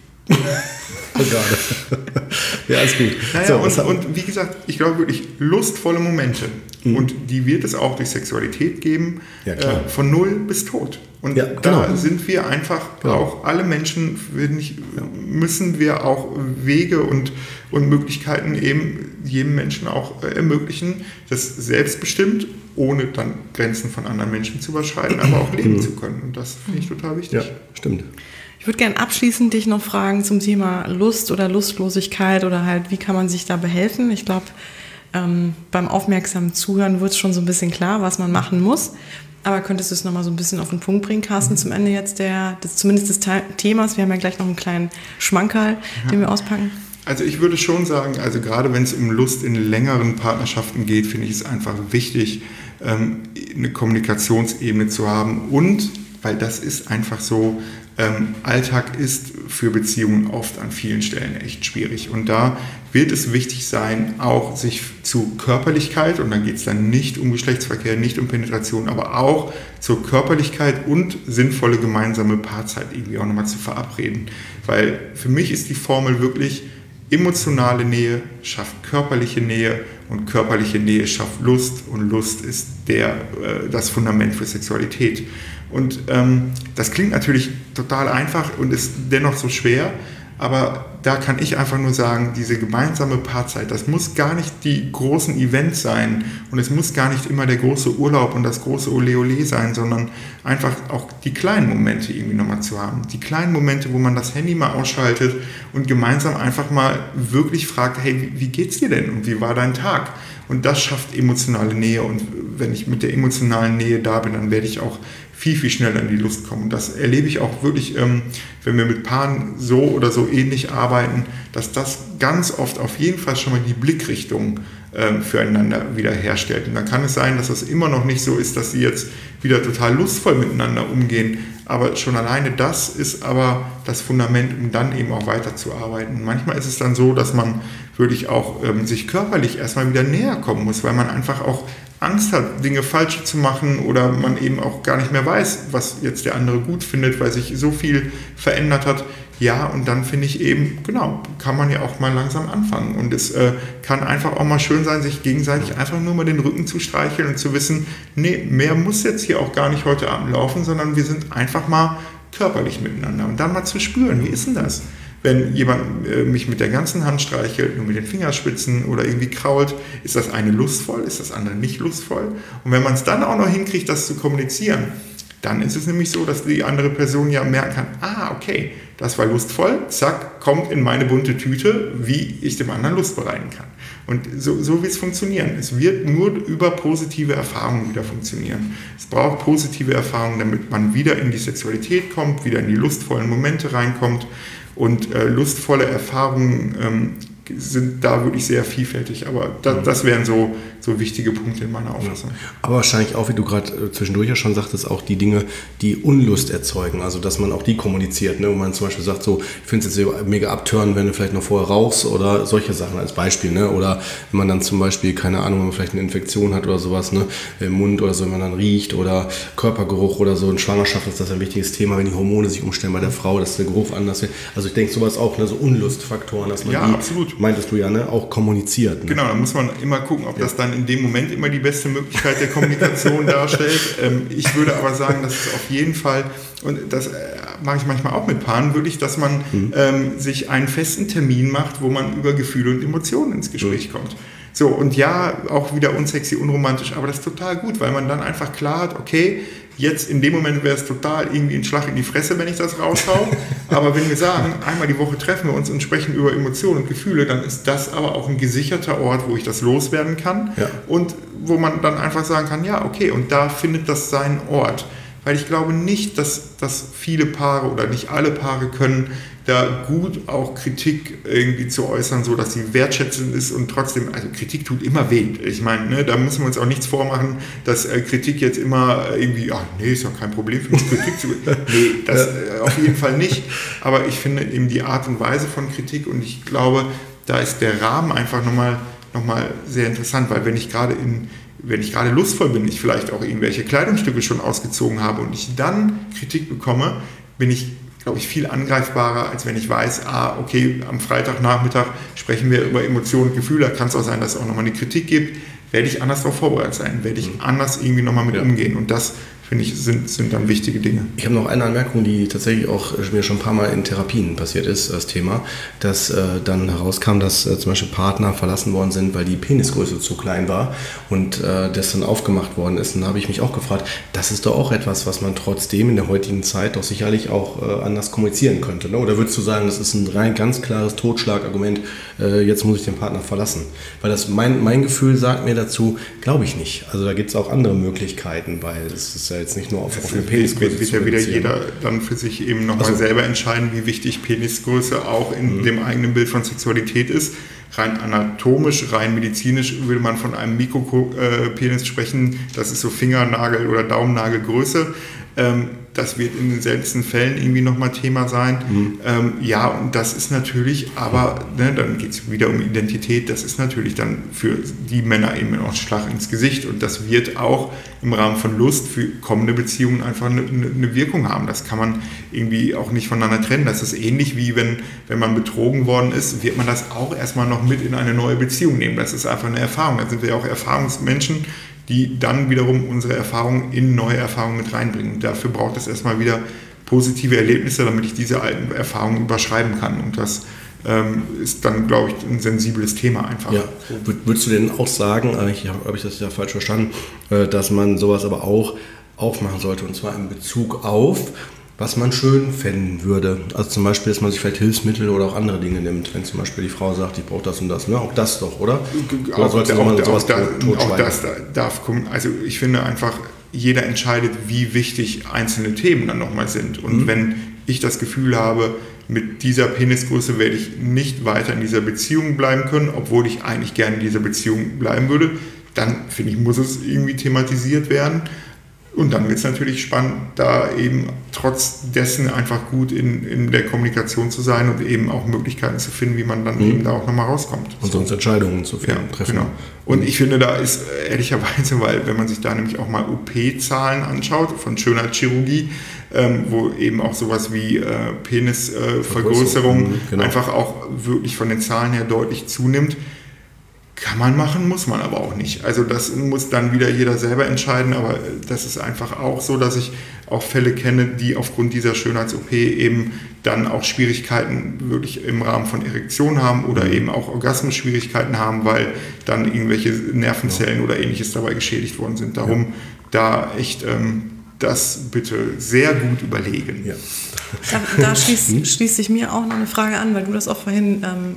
Gerade. Ja, ist gut. Naja, so, und wie gesagt, ich glaube wirklich lustvolle Momente. Und die wird es auch durch Sexualität geben, von 0 bis tot. Und da sind wir einfach auch, alle Menschen, müssen wir auch Wege und Möglichkeiten eben jedem Menschen auch ermöglichen, das selbstbestimmt, ohne dann Grenzen von anderen Menschen zu überschreiten, aber auch leben zu können. Und das finde ich total wichtig. Ja, stimmt. Ich würde gerne abschließend dich noch fragen zum Thema Lust oder Lustlosigkeit oder halt, wie kann man sich da behelfen? Ich glaube, beim aufmerksamen Zuhören wird es schon so ein bisschen klar, was man machen muss. Aber könntest du es nochmal so ein bisschen auf den Punkt bringen, Carsten, zum Ende jetzt zumindest des Themas? Wir haben ja gleich noch einen kleinen Schmankerl, den wir auspacken. Also ich würde schon sagen, also gerade wenn es um Lust in längeren Partnerschaften geht, finde ich es einfach wichtig, eine Kommunikationsebene zu haben und, weil das ist einfach so, Alltag ist für Beziehungen oft an vielen Stellen echt schwierig. Und da wird es wichtig sein, auch sich zu Körperlichkeit, und dann geht es dann nicht um Geschlechtsverkehr, nicht um Penetration, aber auch zur Körperlichkeit und sinnvolle gemeinsame Paarzeit irgendwie auch nochmal zu verabreden. Weil für mich ist die Formel wirklich, emotionale Nähe schafft körperliche Nähe und körperliche Nähe schafft Lust und Lust ist das Fundament für Sexualität. Und das klingt natürlich total einfach und ist dennoch so schwer, aber da kann ich einfach nur sagen, diese gemeinsame Paarzeit, das muss gar nicht die großen Events sein und es muss gar nicht immer der große Urlaub und das große Ole Ole sein, sondern einfach auch die kleinen Momente irgendwie nochmal zu haben. Die kleinen Momente, wo man das Handy mal ausschaltet und gemeinsam einfach mal wirklich fragt, hey, wie geht's dir denn und wie war dein Tag? Und das schafft emotionale Nähe und wenn ich mit der emotionalen Nähe da bin, dann werde ich auch viel, viel schneller in die Lust kommen. Und das erlebe ich auch wirklich, wenn wir mit Paaren so oder so ähnlich arbeiten, dass das ganz oft auf jeden Fall schon mal die Blickrichtung füreinander wieder herstellt. Und dann kann es sein, dass das immer noch nicht so ist, dass sie jetzt wieder total lustvoll miteinander umgehen, aber schon alleine das ist aber das Fundament, um dann eben auch weiterzuarbeiten. Und manchmal ist es dann so, dass man wirklich auch sich körperlich erstmal wieder näher kommen muss, weil man einfach auch Angst hat, Dinge falsch zu machen oder man eben auch gar nicht mehr weiß, was jetzt der andere gut findet, weil sich so viel verändert hat. Ja, und dann finde ich eben, genau, kann man ja auch mal langsam anfangen. Und es kann einfach auch mal schön sein, sich gegenseitig einfach nur mal den Rücken zu streicheln und zu wissen, nee, mehr muss jetzt hier auch gar nicht heute Abend laufen, sondern wir sind einfach mal körperlich miteinander. Und dann mal zu spüren, wie ist denn das? Wenn jemand mich mit der ganzen Hand streichelt, nur mit den Fingerspitzen oder irgendwie krault, ist das eine lustvoll, ist das andere nicht lustvoll? Und wenn man es dann auch noch hinkriegt, das zu kommunizieren, dann ist es nämlich so, dass die andere Person ja merken kann, okay, das war lustvoll, zack, kommt in meine bunte Tüte, wie ich dem anderen Lust bereiten kann. Und so wird es funktionieren. Es wird nur über positive Erfahrungen wieder funktionieren. Es braucht positive Erfahrungen, damit man wieder in die Sexualität kommt, wieder in die lustvollen Momente reinkommt. Und lustvolle Erfahrungen sind da wirklich sehr vielfältig. Aber das wären so wichtige Punkte in meiner Auffassung. Aber wahrscheinlich auch, wie du gerade zwischendurch ja schon sagtest, auch die Dinge, die Unlust erzeugen. Also, dass man auch die kommuniziert. Ne? Wo man zum Beispiel sagt, so, ich finde es jetzt mega abtören, wenn du vielleicht noch vorher rauchst oder solche Sachen als Beispiel. Ne? Oder wenn man dann zum Beispiel, keine Ahnung, wenn man vielleicht eine Infektion hat oder sowas, ne? Im Mund oder so, wenn man dann riecht oder Körpergeruch oder so. In Schwangerschaft ist das ein wichtiges Thema, wenn die Hormone sich umstellen bei der Frau, dass der Geruch anders wird. Also ich denke, sowas auch, ne? So Unlustfaktoren, dass man absolut. Meintest du ja, ne, auch kommuniziert. Ne? Genau, da muss man immer gucken, ob das dann in dem Moment immer die beste Möglichkeit der Kommunikation darstellt. Ich würde aber sagen, dass es auf jeden Fall, und das mache ich manchmal auch mit Paaren, wirklich, dass man sich einen festen Termin macht, wo man über Gefühle und Emotionen ins Gespräch kommt. So, und ja, auch wieder unsexy, unromantisch, aber das ist total gut, weil man dann einfach klar hat, okay, jetzt in dem Moment wäre es total irgendwie ein Schlag in die Fresse, wenn ich das raushau. Aber wenn wir sagen, einmal die Woche treffen wir uns und sprechen über Emotionen und Gefühle, dann ist das aber auch ein gesicherter Ort, wo ich das loswerden kann. Ja. Und wo man dann einfach sagen kann, ja, okay, und da findet das seinen Ort. Weil ich glaube nicht, dass viele Paare oder nicht alle Paare können da gut auch Kritik irgendwie zu äußern, so dass sie wertschätzend ist und trotzdem, also Kritik tut immer weh. Ich meine, ne, da müssen wir uns auch nichts vormachen, dass Kritik jetzt immer irgendwie, ach nee, ist ja kein Problem für mich, Kritik zu... Nee, das auf jeden Fall nicht. Aber ich finde eben die Art und Weise von Kritik und ich glaube, da ist der Rahmen einfach nochmal sehr interessant, weil wenn ich gerade lustvoll bin, ich vielleicht auch irgendwelche Kleidungsstücke schon ausgezogen habe und ich dann Kritik bekomme, bin ich, glaube ich, viel angreifbarer, als wenn ich weiß, okay, am Freitagnachmittag sprechen wir über Emotionen und Gefühle, da kann es auch sein, dass es auch nochmal eine Kritik gibt, werde ich anders darauf vorbereitet sein, werde ich anders irgendwie nochmal mit umgehen und das, finde ich, sind dann wichtige Dinge. Ich habe noch eine Anmerkung, die tatsächlich auch mir schon ein paar Mal in Therapien passiert ist, das Thema, dass dann herauskam, dass zum Beispiel Partner verlassen worden sind, weil die Penisgröße zu klein war und das dann aufgemacht worden ist. Und da habe ich mich auch gefragt, das ist doch auch etwas, was man trotzdem in der heutigen Zeit doch sicherlich auch anders kommunizieren könnte. Ne? Oder würdest du sagen, das ist ein rein ganz klares Totschlagargument, jetzt muss ich den Partner verlassen? Weil das mein Gefühl sagt mir dazu, glaube ich nicht. Also da gibt es auch andere Möglichkeiten, weil es ist ja jetzt nicht nur auf eine Penisgröße wird ja wieder jeder dann für sich eben nochmal selber entscheiden, wie wichtig Penisgröße auch in dem eigenen Bild von Sexualität ist. Rein anatomisch, rein medizinisch würde man von einem Mikropenis sprechen, das ist so Fingernagel- oder Daumennagelgröße. Das wird in den seltensten Fällen irgendwie nochmal Thema sein. Ja, und das ist natürlich, aber dann geht es wieder um Identität, das ist natürlich dann für die Männer eben auch ein Schlag ins Gesicht und das wird auch im Rahmen von Lust für kommende Beziehungen einfach eine Wirkung haben. Das kann man irgendwie auch nicht voneinander trennen. Das ist ähnlich wie wenn man betrogen worden ist, wird man das auch erstmal noch mit in eine neue Beziehung nehmen. Das ist einfach eine Erfahrung. Da sind wir ja auch Erfahrungsmenschen, die dann wiederum unsere Erfahrungen in neue Erfahrungen mit reinbringen. Und dafür braucht es erstmal wieder positive Erlebnisse, damit ich diese alten Erfahrungen überschreiben kann. Und das ist dann, glaube ich, ein sensibles Thema einfach. Ja. Würdest du denn auch sagen, habe ich das ja falsch verstanden, dass man sowas aber auch aufmachen sollte, und zwar in Bezug auf, was man schön fänden würde? Also zum Beispiel, dass man sich vielleicht Hilfsmittel oder auch andere Dinge nimmt, wenn zum Beispiel die Frau sagt, ich brauche das und das. Ne? Auch das doch, oder? Auch das darf kommen. Also ich finde einfach, jeder entscheidet, wie wichtig einzelne Themen dann nochmal sind. Und wenn ich das Gefühl habe, mit dieser Penisgröße werde ich nicht weiter in dieser Beziehung bleiben können, obwohl ich eigentlich gerne in dieser Beziehung bleiben würde, dann finde ich, muss es irgendwie thematisiert werden. Und dann wird es natürlich spannend, da eben trotz dessen einfach gut in der Kommunikation zu sein und eben auch Möglichkeiten zu finden, wie man dann eben da auch nochmal rauskommt. Und sonst Entscheidungen zu treffen. Genau. Und ich finde, da ist ehrlicherweise, weil wenn man sich da nämlich auch mal OP-Zahlen anschaut von Schönheitschirurgie, wo eben auch sowas wie Penisvergrößerung einfach auch wirklich von den Zahlen her deutlich zunimmt, kann man machen, muss man aber auch nicht. Also das muss dann wieder jeder selber entscheiden, aber das ist einfach auch so, dass ich auch Fälle kenne, die aufgrund dieser Schönheits-OP eben dann auch Schwierigkeiten wirklich im Rahmen von Erektion haben oder eben auch Orgasmus-Schwierigkeiten haben, weil dann irgendwelche Nervenzellen oder ähnliches dabei geschädigt worden sind. Darum da echt das bitte sehr gut überlegen. Ja. Da schließt sich mir auch noch eine Frage an, weil du das auch vorhin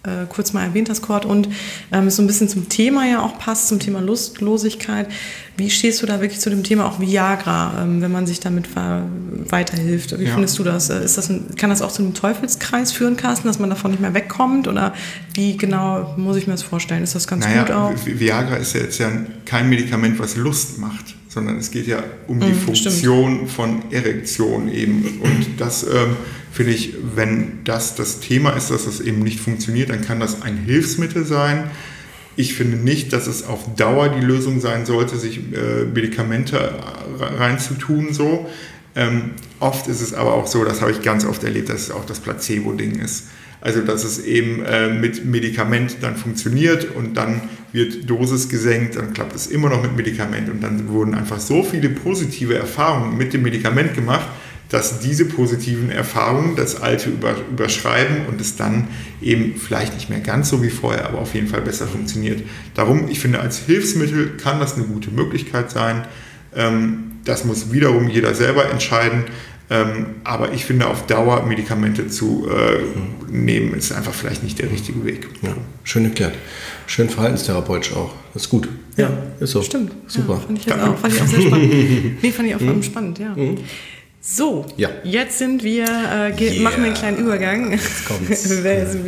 kurz mal erwähnt hast, Cord, und so ein bisschen zum Thema ja auch passt, zum Thema Lustlosigkeit. Wie stehst du da wirklich zu dem Thema auch Viagra, wenn man sich damit weiterhilft? Wie findest du das? Kann das auch zu einem Teufelskreis führen, Carsten, dass man davon nicht mehr wegkommt? Oder wie genau muss ich mir das vorstellen? Ist das ganz gut auch? Viagra ist ja jetzt kein Medikament, was Lust macht, sondern es geht ja um die Funktion von Erektion eben. Und das finde ich, wenn das Thema ist, dass das eben nicht funktioniert, dann kann das ein Hilfsmittel sein. Ich finde nicht, dass es auf Dauer die Lösung sein sollte, sich Medikamente reinzutun. So. Oft ist es aber auch so, das habe ich ganz oft erlebt, dass es auch das Placebo-Ding ist. Also dass es eben mit Medikament dann funktioniert und dann wird Dosis gesenkt, dann klappt es immer noch mit Medikament und dann wurden einfach so viele positive Erfahrungen mit dem Medikament gemacht, dass diese positiven Erfahrungen das Alte überschreiben und es dann eben vielleicht nicht mehr ganz so wie vorher, aber auf jeden Fall besser funktioniert. Darum, ich finde, als Hilfsmittel kann das eine gute Möglichkeit sein. Das muss wiederum jeder selber entscheiden. Aber ich finde, auf Dauer Medikamente zu nehmen, ist einfach vielleicht nicht der richtige Weg. Ja, schön erklärt. Schön verhaltenstherapeutisch auch. Das ist gut. Ja, ist so. Stimmt. Super. Ja, fand ich auch sehr spannend. Fand ich auch spannend, ja. So, jetzt sind wir, machen wir einen kleinen Übergang. Jetzt kommt's. Wir werden jetzt ein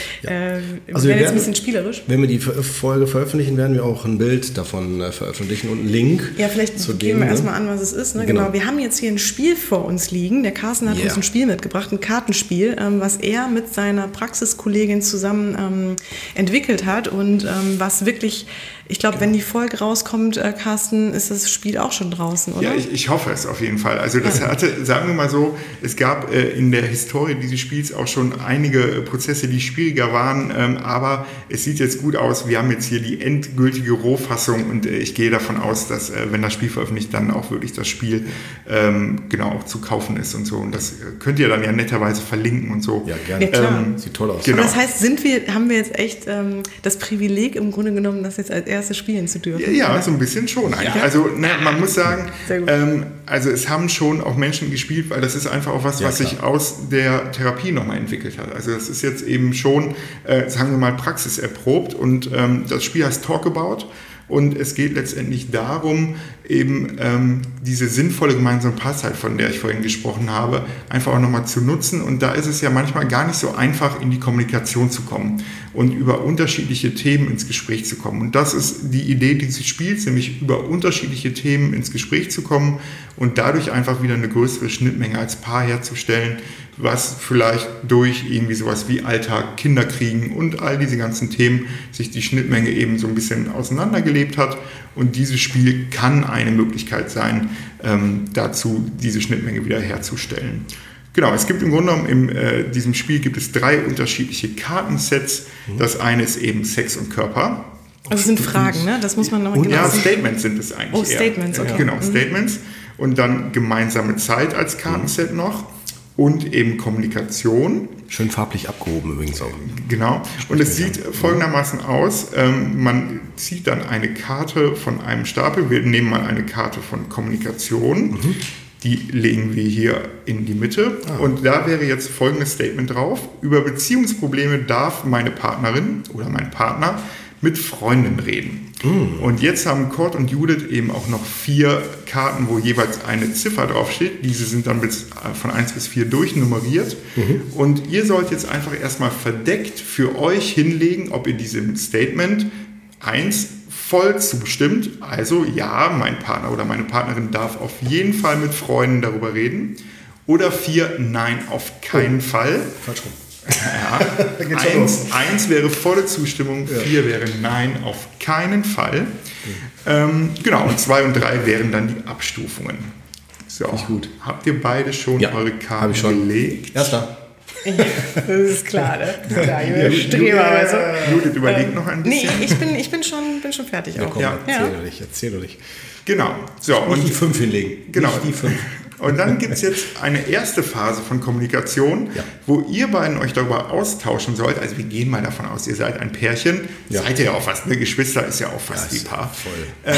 bisschen spielerisch. Wenn wir die Folge veröffentlichen, werden wir auch ein Bild davon veröffentlichen und einen Link. Ja, vielleicht geben wir erstmal an, was es ist. Ne? Genau. Wir haben jetzt hier ein Spiel vor uns liegen. Der Carsten hat uns ein Spiel mitgebracht, ein Kartenspiel, was er mit seiner Praxiskollegin zusammen entwickelt hat und was wirklich... Ich glaube, wenn die Folge rauskommt, Carsten, ist das Spiel auch schon draußen, oder? Ja, ich hoffe es auf jeden Fall. Also das hatte, sagen wir mal so, es gab in der Historie dieses Spiels auch schon einige Prozesse, die schwieriger waren, aber es sieht jetzt gut aus. Wir haben jetzt hier die endgültige Rohfassung und ich gehe davon aus, dass, wenn das Spiel veröffentlicht, dann auch wirklich das Spiel auch zu kaufen ist und so. Und das könnt ihr dann ja netterweise verlinken und so. Ja, gerne. Ja, klar. Sieht toll aus. Genau. Aber das heißt, haben wir jetzt echt das Privileg im Grunde genommen, das jetzt als erstes spielen zu dürfen? Ja, so ein bisschen schon eigentlich. Ja. Also man muss sagen, also es haben schon auch Menschen gespielt, weil das ist einfach auch was sich aus der Therapie nochmal entwickelt hat. Also das ist jetzt eben schon, sagen wir mal, praxiserprobt und das Spiel heißt Talk About. Und es geht letztendlich darum, eben diese sinnvolle gemeinsame Passzeit, von der ich vorhin gesprochen habe, einfach auch nochmal zu nutzen. Und da ist es ja manchmal gar nicht so einfach, in die Kommunikation zu kommen und über unterschiedliche Themen ins Gespräch zu kommen. Und das ist die Idee dieses Spiels, nämlich über unterschiedliche Themen ins Gespräch zu kommen und dadurch einfach wieder eine größere Schnittmenge als Paar herzustellen, was vielleicht durch irgendwie sowas wie Alltag, Kinderkriegen und all diese ganzen Themen sich die Schnittmenge eben so ein bisschen auseinandergelebt hat. Und dieses Spiel kann eine Möglichkeit sein, dazu diese Schnittmenge wieder herzustellen. Genau, es gibt im Grunde genommen in diesem Spiel gibt es 3 unterschiedliche Kartensets. Das eine ist eben Sex und Körper. Also es sind Fragen, ne? Das muss man nochmal genau sagen. Ja, Statements sind es eigentlich. Oh, Statements, okay. Genau, Statements. Und dann gemeinsame Zeit als Kartenset noch. Und eben Kommunikation. Schön farblich abgehoben übrigens auch. Genau. Und es sieht folgendermaßen aus. Man zieht dann eine Karte von einem Stapel. Wir nehmen mal eine Karte von Kommunikation. Die legen wir hier in die Mitte. Und da wäre jetzt folgendes Statement drauf. Über Beziehungsprobleme darf meine Partnerin oder mein Partner mit Freunden reden. Und jetzt haben Cord und Judith eben auch noch 4 Karten, wo jeweils eine Ziffer draufsteht. Diese sind dann von 1 bis 4 durchnummeriert. Und ihr sollt jetzt einfach erstmal verdeckt für euch hinlegen, ob ihr diesem Statement 1 voll zustimmt. Also ja, mein Partner oder meine Partnerin darf auf jeden Fall mit Freunden darüber reden. Oder 4, nein, auf keinen Fall. Falsch rum. Ja, 1 wäre volle Zustimmung, 4 wäre nein, auf keinen Fall. Genau, und 2 und 3 wären dann die Abstufungen. So, gut. Habt ihr beide schon eure Karten gelegt? Erster. Das ist klar, ne? Streber. Judith, überlegt noch ein bisschen. Nee, ich bin schon fertig. Ja, komm, erzähl doch nicht. Genau. So, nicht die 5 hinlegen. Genau. Nicht die 5. Und dann gibt es jetzt eine erste Phase von Kommunikation, wo ihr beiden euch darüber austauschen sollt. Also wir gehen mal davon aus, ihr seid ein Pärchen. Seid ihr ja auch fast, ne? Geschwister ist ja auch fast wie Paar. Voll.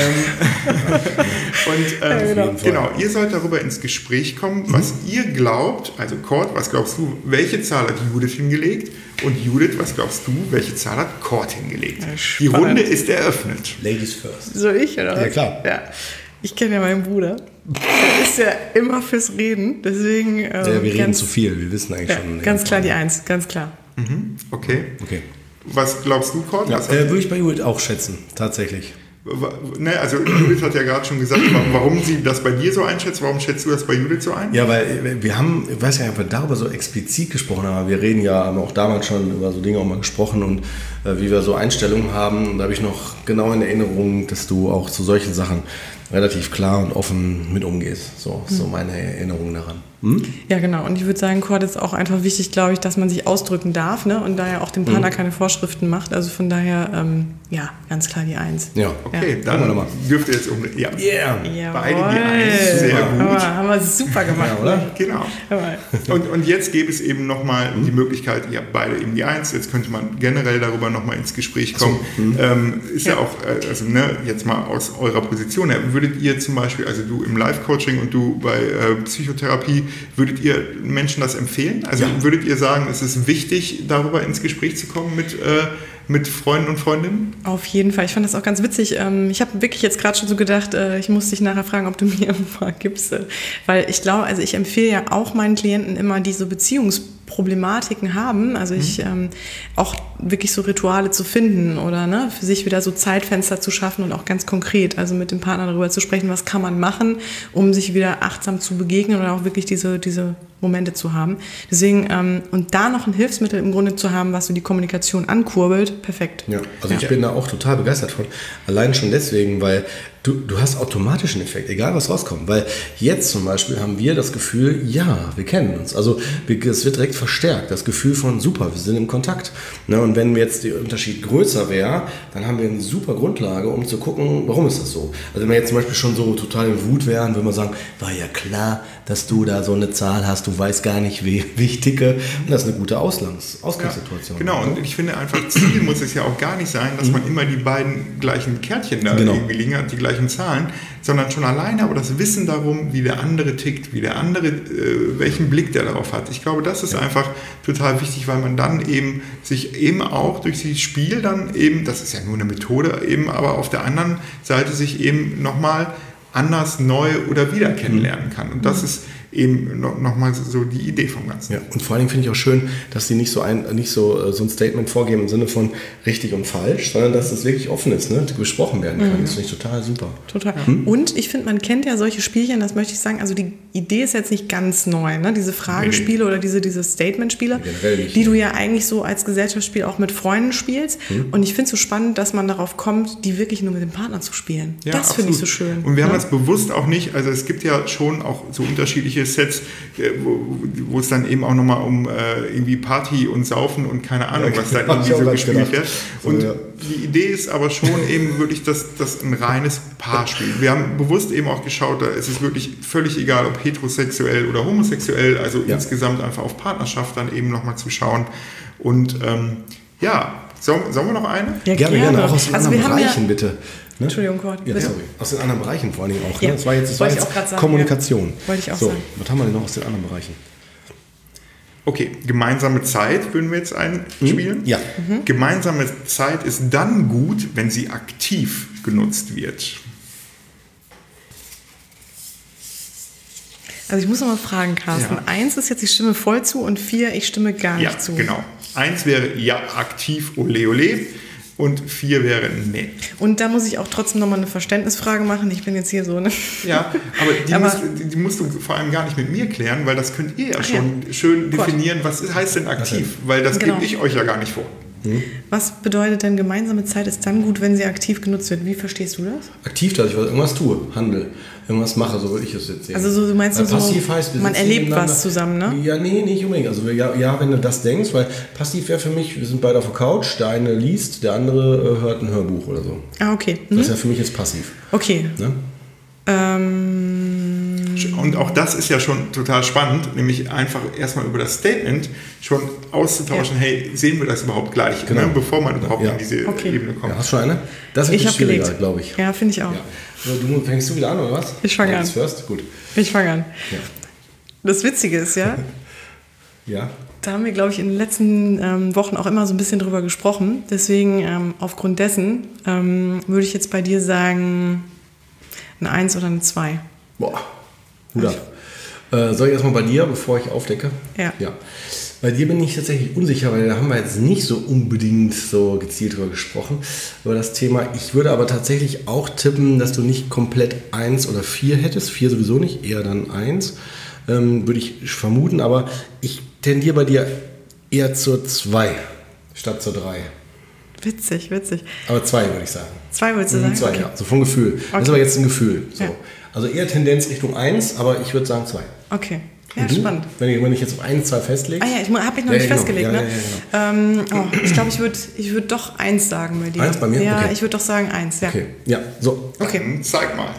Genau, ihr sollt darüber ins Gespräch kommen, was ihr glaubt. Also Cord, was glaubst du, welche Zahl hat Judith hingelegt? Und Judith, was glaubst du, welche Zahl hat Cord hingelegt? Die Runde ist eröffnet. Ladies first. So ich, oder? Ja, klar. Ja. Ich kenne ja meinen Bruder. Der ist ja immer fürs Reden. Deswegen. Wir reden zu viel. Wir wissen eigentlich schon. Ganz klar die 1, ganz klar. Okay. Was glaubst du, Cord? Würde ich bei Judith auch schätzen, tatsächlich. Ne, also Judith hat ja gerade schon gesagt, warum sie das bei dir so einschätzt. Warum schätzt du das bei Judith so ein? Ja, weil wir haben, ich weiß gar nicht, ob wir darüber so explizit gesprochen haben, aber wir reden ja, haben auch damals schon über so Dinge auch mal gesprochen und wie wir so Einstellungen haben. Und da habe ich noch genau in Erinnerung, dass du auch zu solchen Sachen relativ klar und offen mit umgehst. So meine Erinnerung daran. Ja, genau. Und ich würde sagen, Cord ist auch einfach wichtig, glaube ich, dass man sich ausdrücken darf, ne? Und daher auch dem Partner keine Vorschriften macht. Also von daher, ganz klar die 1. Ja, okay, dann dürft ihr jetzt beide die 1. Sehr gut. Haben wir super gemacht. Ja, oder? Genau. Und jetzt gäbe es eben nochmal die Möglichkeit, ihr habt beide eben die 1. Jetzt könnte man generell darüber nochmal ins Gespräch kommen. Ist ja auch, jetzt mal aus eurer Position her, würdet ihr zum Beispiel, also du im Live-Coaching und du bei Psychotherapie, würdet ihr Menschen das empfehlen? Also würdet ihr sagen, es ist wichtig, darüber ins Gespräch zu kommen mit Freunden und Freundinnen? Auf jeden Fall. Ich fand das auch ganz witzig. Ich habe wirklich jetzt gerade schon so gedacht, ich muss dich nachher fragen, ob du mir ein paar gibst. Weil ich glaube, also ich empfehle ja auch meinen Klienten immer, die so Beziehungsproblematiken haben, also ich auch wirklich so Rituale zu finden oder für sich wieder so Zeitfenster zu schaffen und auch ganz konkret, also mit dem Partner darüber zu sprechen, was kann man machen, um sich wieder achtsam zu begegnen oder auch wirklich diese Momente zu haben. Deswegen, und da noch ein Hilfsmittel im Grunde zu haben, was so die Kommunikation ankurbelt, perfekt. Ja, also ich bin da auch total begeistert von. Allein schon deswegen, weil du hast automatisch einen Effekt, egal was rauskommt. Weil jetzt zum Beispiel haben wir das Gefühl, ja, wir kennen uns. Also es wird direkt verstärkt, das Gefühl von super, wir sind im Kontakt. Und wenn jetzt der Unterschied größer wäre, dann haben wir eine super Grundlage, um zu gucken, warum ist das so. Also wenn wir jetzt zum Beispiel schon so total in Wut wären, würde man sagen, war ja klar, dass du da so eine Zahl hast, du weißt gar nicht, wie ich ticke. Und das ist eine gute Ausgangssituation. Genau, und ich finde einfach, Ziel muss es ja auch gar nicht sein, dass man immer die beiden gleichen Kärtchen da irgendwie liegen hat, die gleichen Zahlen, sondern schon alleine aber das Wissen darum, wie der andere tickt, wie der andere, welchen Blick der darauf hat. Ich glaube, das ist einfach total wichtig, weil man dann eben sich eben auch durch dieses Spiel dann eben, das ist ja nur eine Methode, eben aber auf der anderen Seite sich eben nochmal anders, neu oder wieder kennenlernen kann. Und das ist eben nochmal so die Idee vom Ganzen. Ja, und vor allen Dingen finde ich auch schön, dass die nicht so ein Statement vorgeben im Sinne von richtig und falsch, sondern dass das wirklich offen ist, besprochen werden kann. Das finde ich total super. Total. Und ich finde, man kennt ja solche Spielchen, das möchte ich sagen, also die Idee ist jetzt nicht ganz neu, diese Fragespiele oder diese Statement-Spiele, die du ja eigentlich so als Gesellschaftsspiel auch mit Freunden spielst. Und ich finde es so spannend, dass man darauf kommt, die wirklich nur mit dem Partner zu spielen. Ja, das finde ich so schön. Und wir haben jetzt bewusst auch nicht, also es gibt ja schon auch so unterschiedliche Sets, wo es dann eben auch nochmal um irgendwie Party und Saufen und keine Ahnung, was da irgendwie so gespielt wird. Und die Idee ist aber schon eben wirklich, dass das ein reines Paarspiel. Wir haben bewusst eben auch geschaut, da ist es wirklich völlig egal, ob heterosexuell oder homosexuell, also insgesamt einfach auf Partnerschaft dann eben nochmal zu schauen. Und sollen wir noch eine? Ja, gerne. Auch aus den anderen Bereichen, bitte. Entschuldigung, Cord. Ja, sorry. Aus den anderen Bereichen vor allem auch. Ja. Das war jetzt Kommunikation. Ja. Wollte ich auch sagen. So, was haben wir denn noch aus den anderen Bereichen? Okay, gemeinsame Zeit würden wir jetzt einspielen. Ja. Gemeinsame Zeit ist dann gut, wenn sie aktiv genutzt wird. Also ich muss noch mal fragen, Carsten. 1 ist jetzt, ich stimme voll zu und 4, ich stimme gar nicht zu. Ja, genau. 1 wäre aktiv, ole ole. Und 4 wäre nee. Und da muss ich auch trotzdem nochmal eine Verständnisfrage machen. Ich bin jetzt hier so, Ja, aber die musst du vor allem gar nicht mit mir klären, weil das könnt ihr ja schon schön definieren, was heißt denn aktiv? Weil das gebe ich euch ja gar nicht vor. Was bedeutet denn gemeinsame Zeit ist dann gut, wenn sie aktiv genutzt wird? Wie verstehst du das? Aktiv, dass ich irgendwas tue, handle, irgendwas mache, so würde ich es jetzt sehen. Also so, du meinst so, passiv heißt, man erlebt was zusammen, ne? Ja, nee, nicht unbedingt. Also wenn du das denkst, weil passiv wäre für mich, wir sind beide auf der Couch, der eine liest, der andere hört ein Hörbuch oder so. Ah, okay. Das ist ja für mich jetzt passiv. Okay. Schön, Und auch das ist ja schon total spannend, nämlich einfach erstmal über das Statement schon auszutauschen, hey, sehen wir das überhaupt gleich, ne? Bevor man überhaupt in diese Ebene kommt. Ja, hast du schon eine? Das ist schwieriger, glaube ich. Ja, finde ich auch. Ja. Fängst du wieder an, oder was? Ich fange an. Gut. Ich fange an. Ja. Das Witzige ist ja, da haben wir, glaube ich, in den letzten Wochen auch immer so ein bisschen drüber gesprochen. Deswegen, aufgrund dessen, würde ich jetzt bei dir sagen, eine 1 oder eine 2. Boah, Hut ab. Soll ich erstmal bei dir, bevor ich aufdecke? Ja. Bei dir bin ich tatsächlich unsicher, weil da haben wir jetzt nicht so unbedingt so gezielt drüber gesprochen, über das Thema. Ich würde aber tatsächlich auch tippen, dass du nicht komplett 1 oder 4 hättest. 4 sowieso nicht, eher dann 1. Würde ich vermuten, aber ich tendiere bei dir eher zur 2 statt zur 3. Witzig. Aber 2 würde ich sagen. 2 würdest du sagen? 2, okay. ja, so vom Gefühl. Das ist aber jetzt ein Gefühl. So. Ja. Also eher Tendenz Richtung 1, aber ich würde sagen 2. Okay, ja, Und du? spannend. Wenn ich jetzt auf 1, 2 festlege. Ich habe mich noch nicht festgelegt. Ja, ne? Genau. Ich glaube, ich würd doch 1 sagen bei dir. 1 bei mir? Ja, Okay. ich würde doch sagen 1, ja. Okay, ja, so. Okay. Dann zeig mal.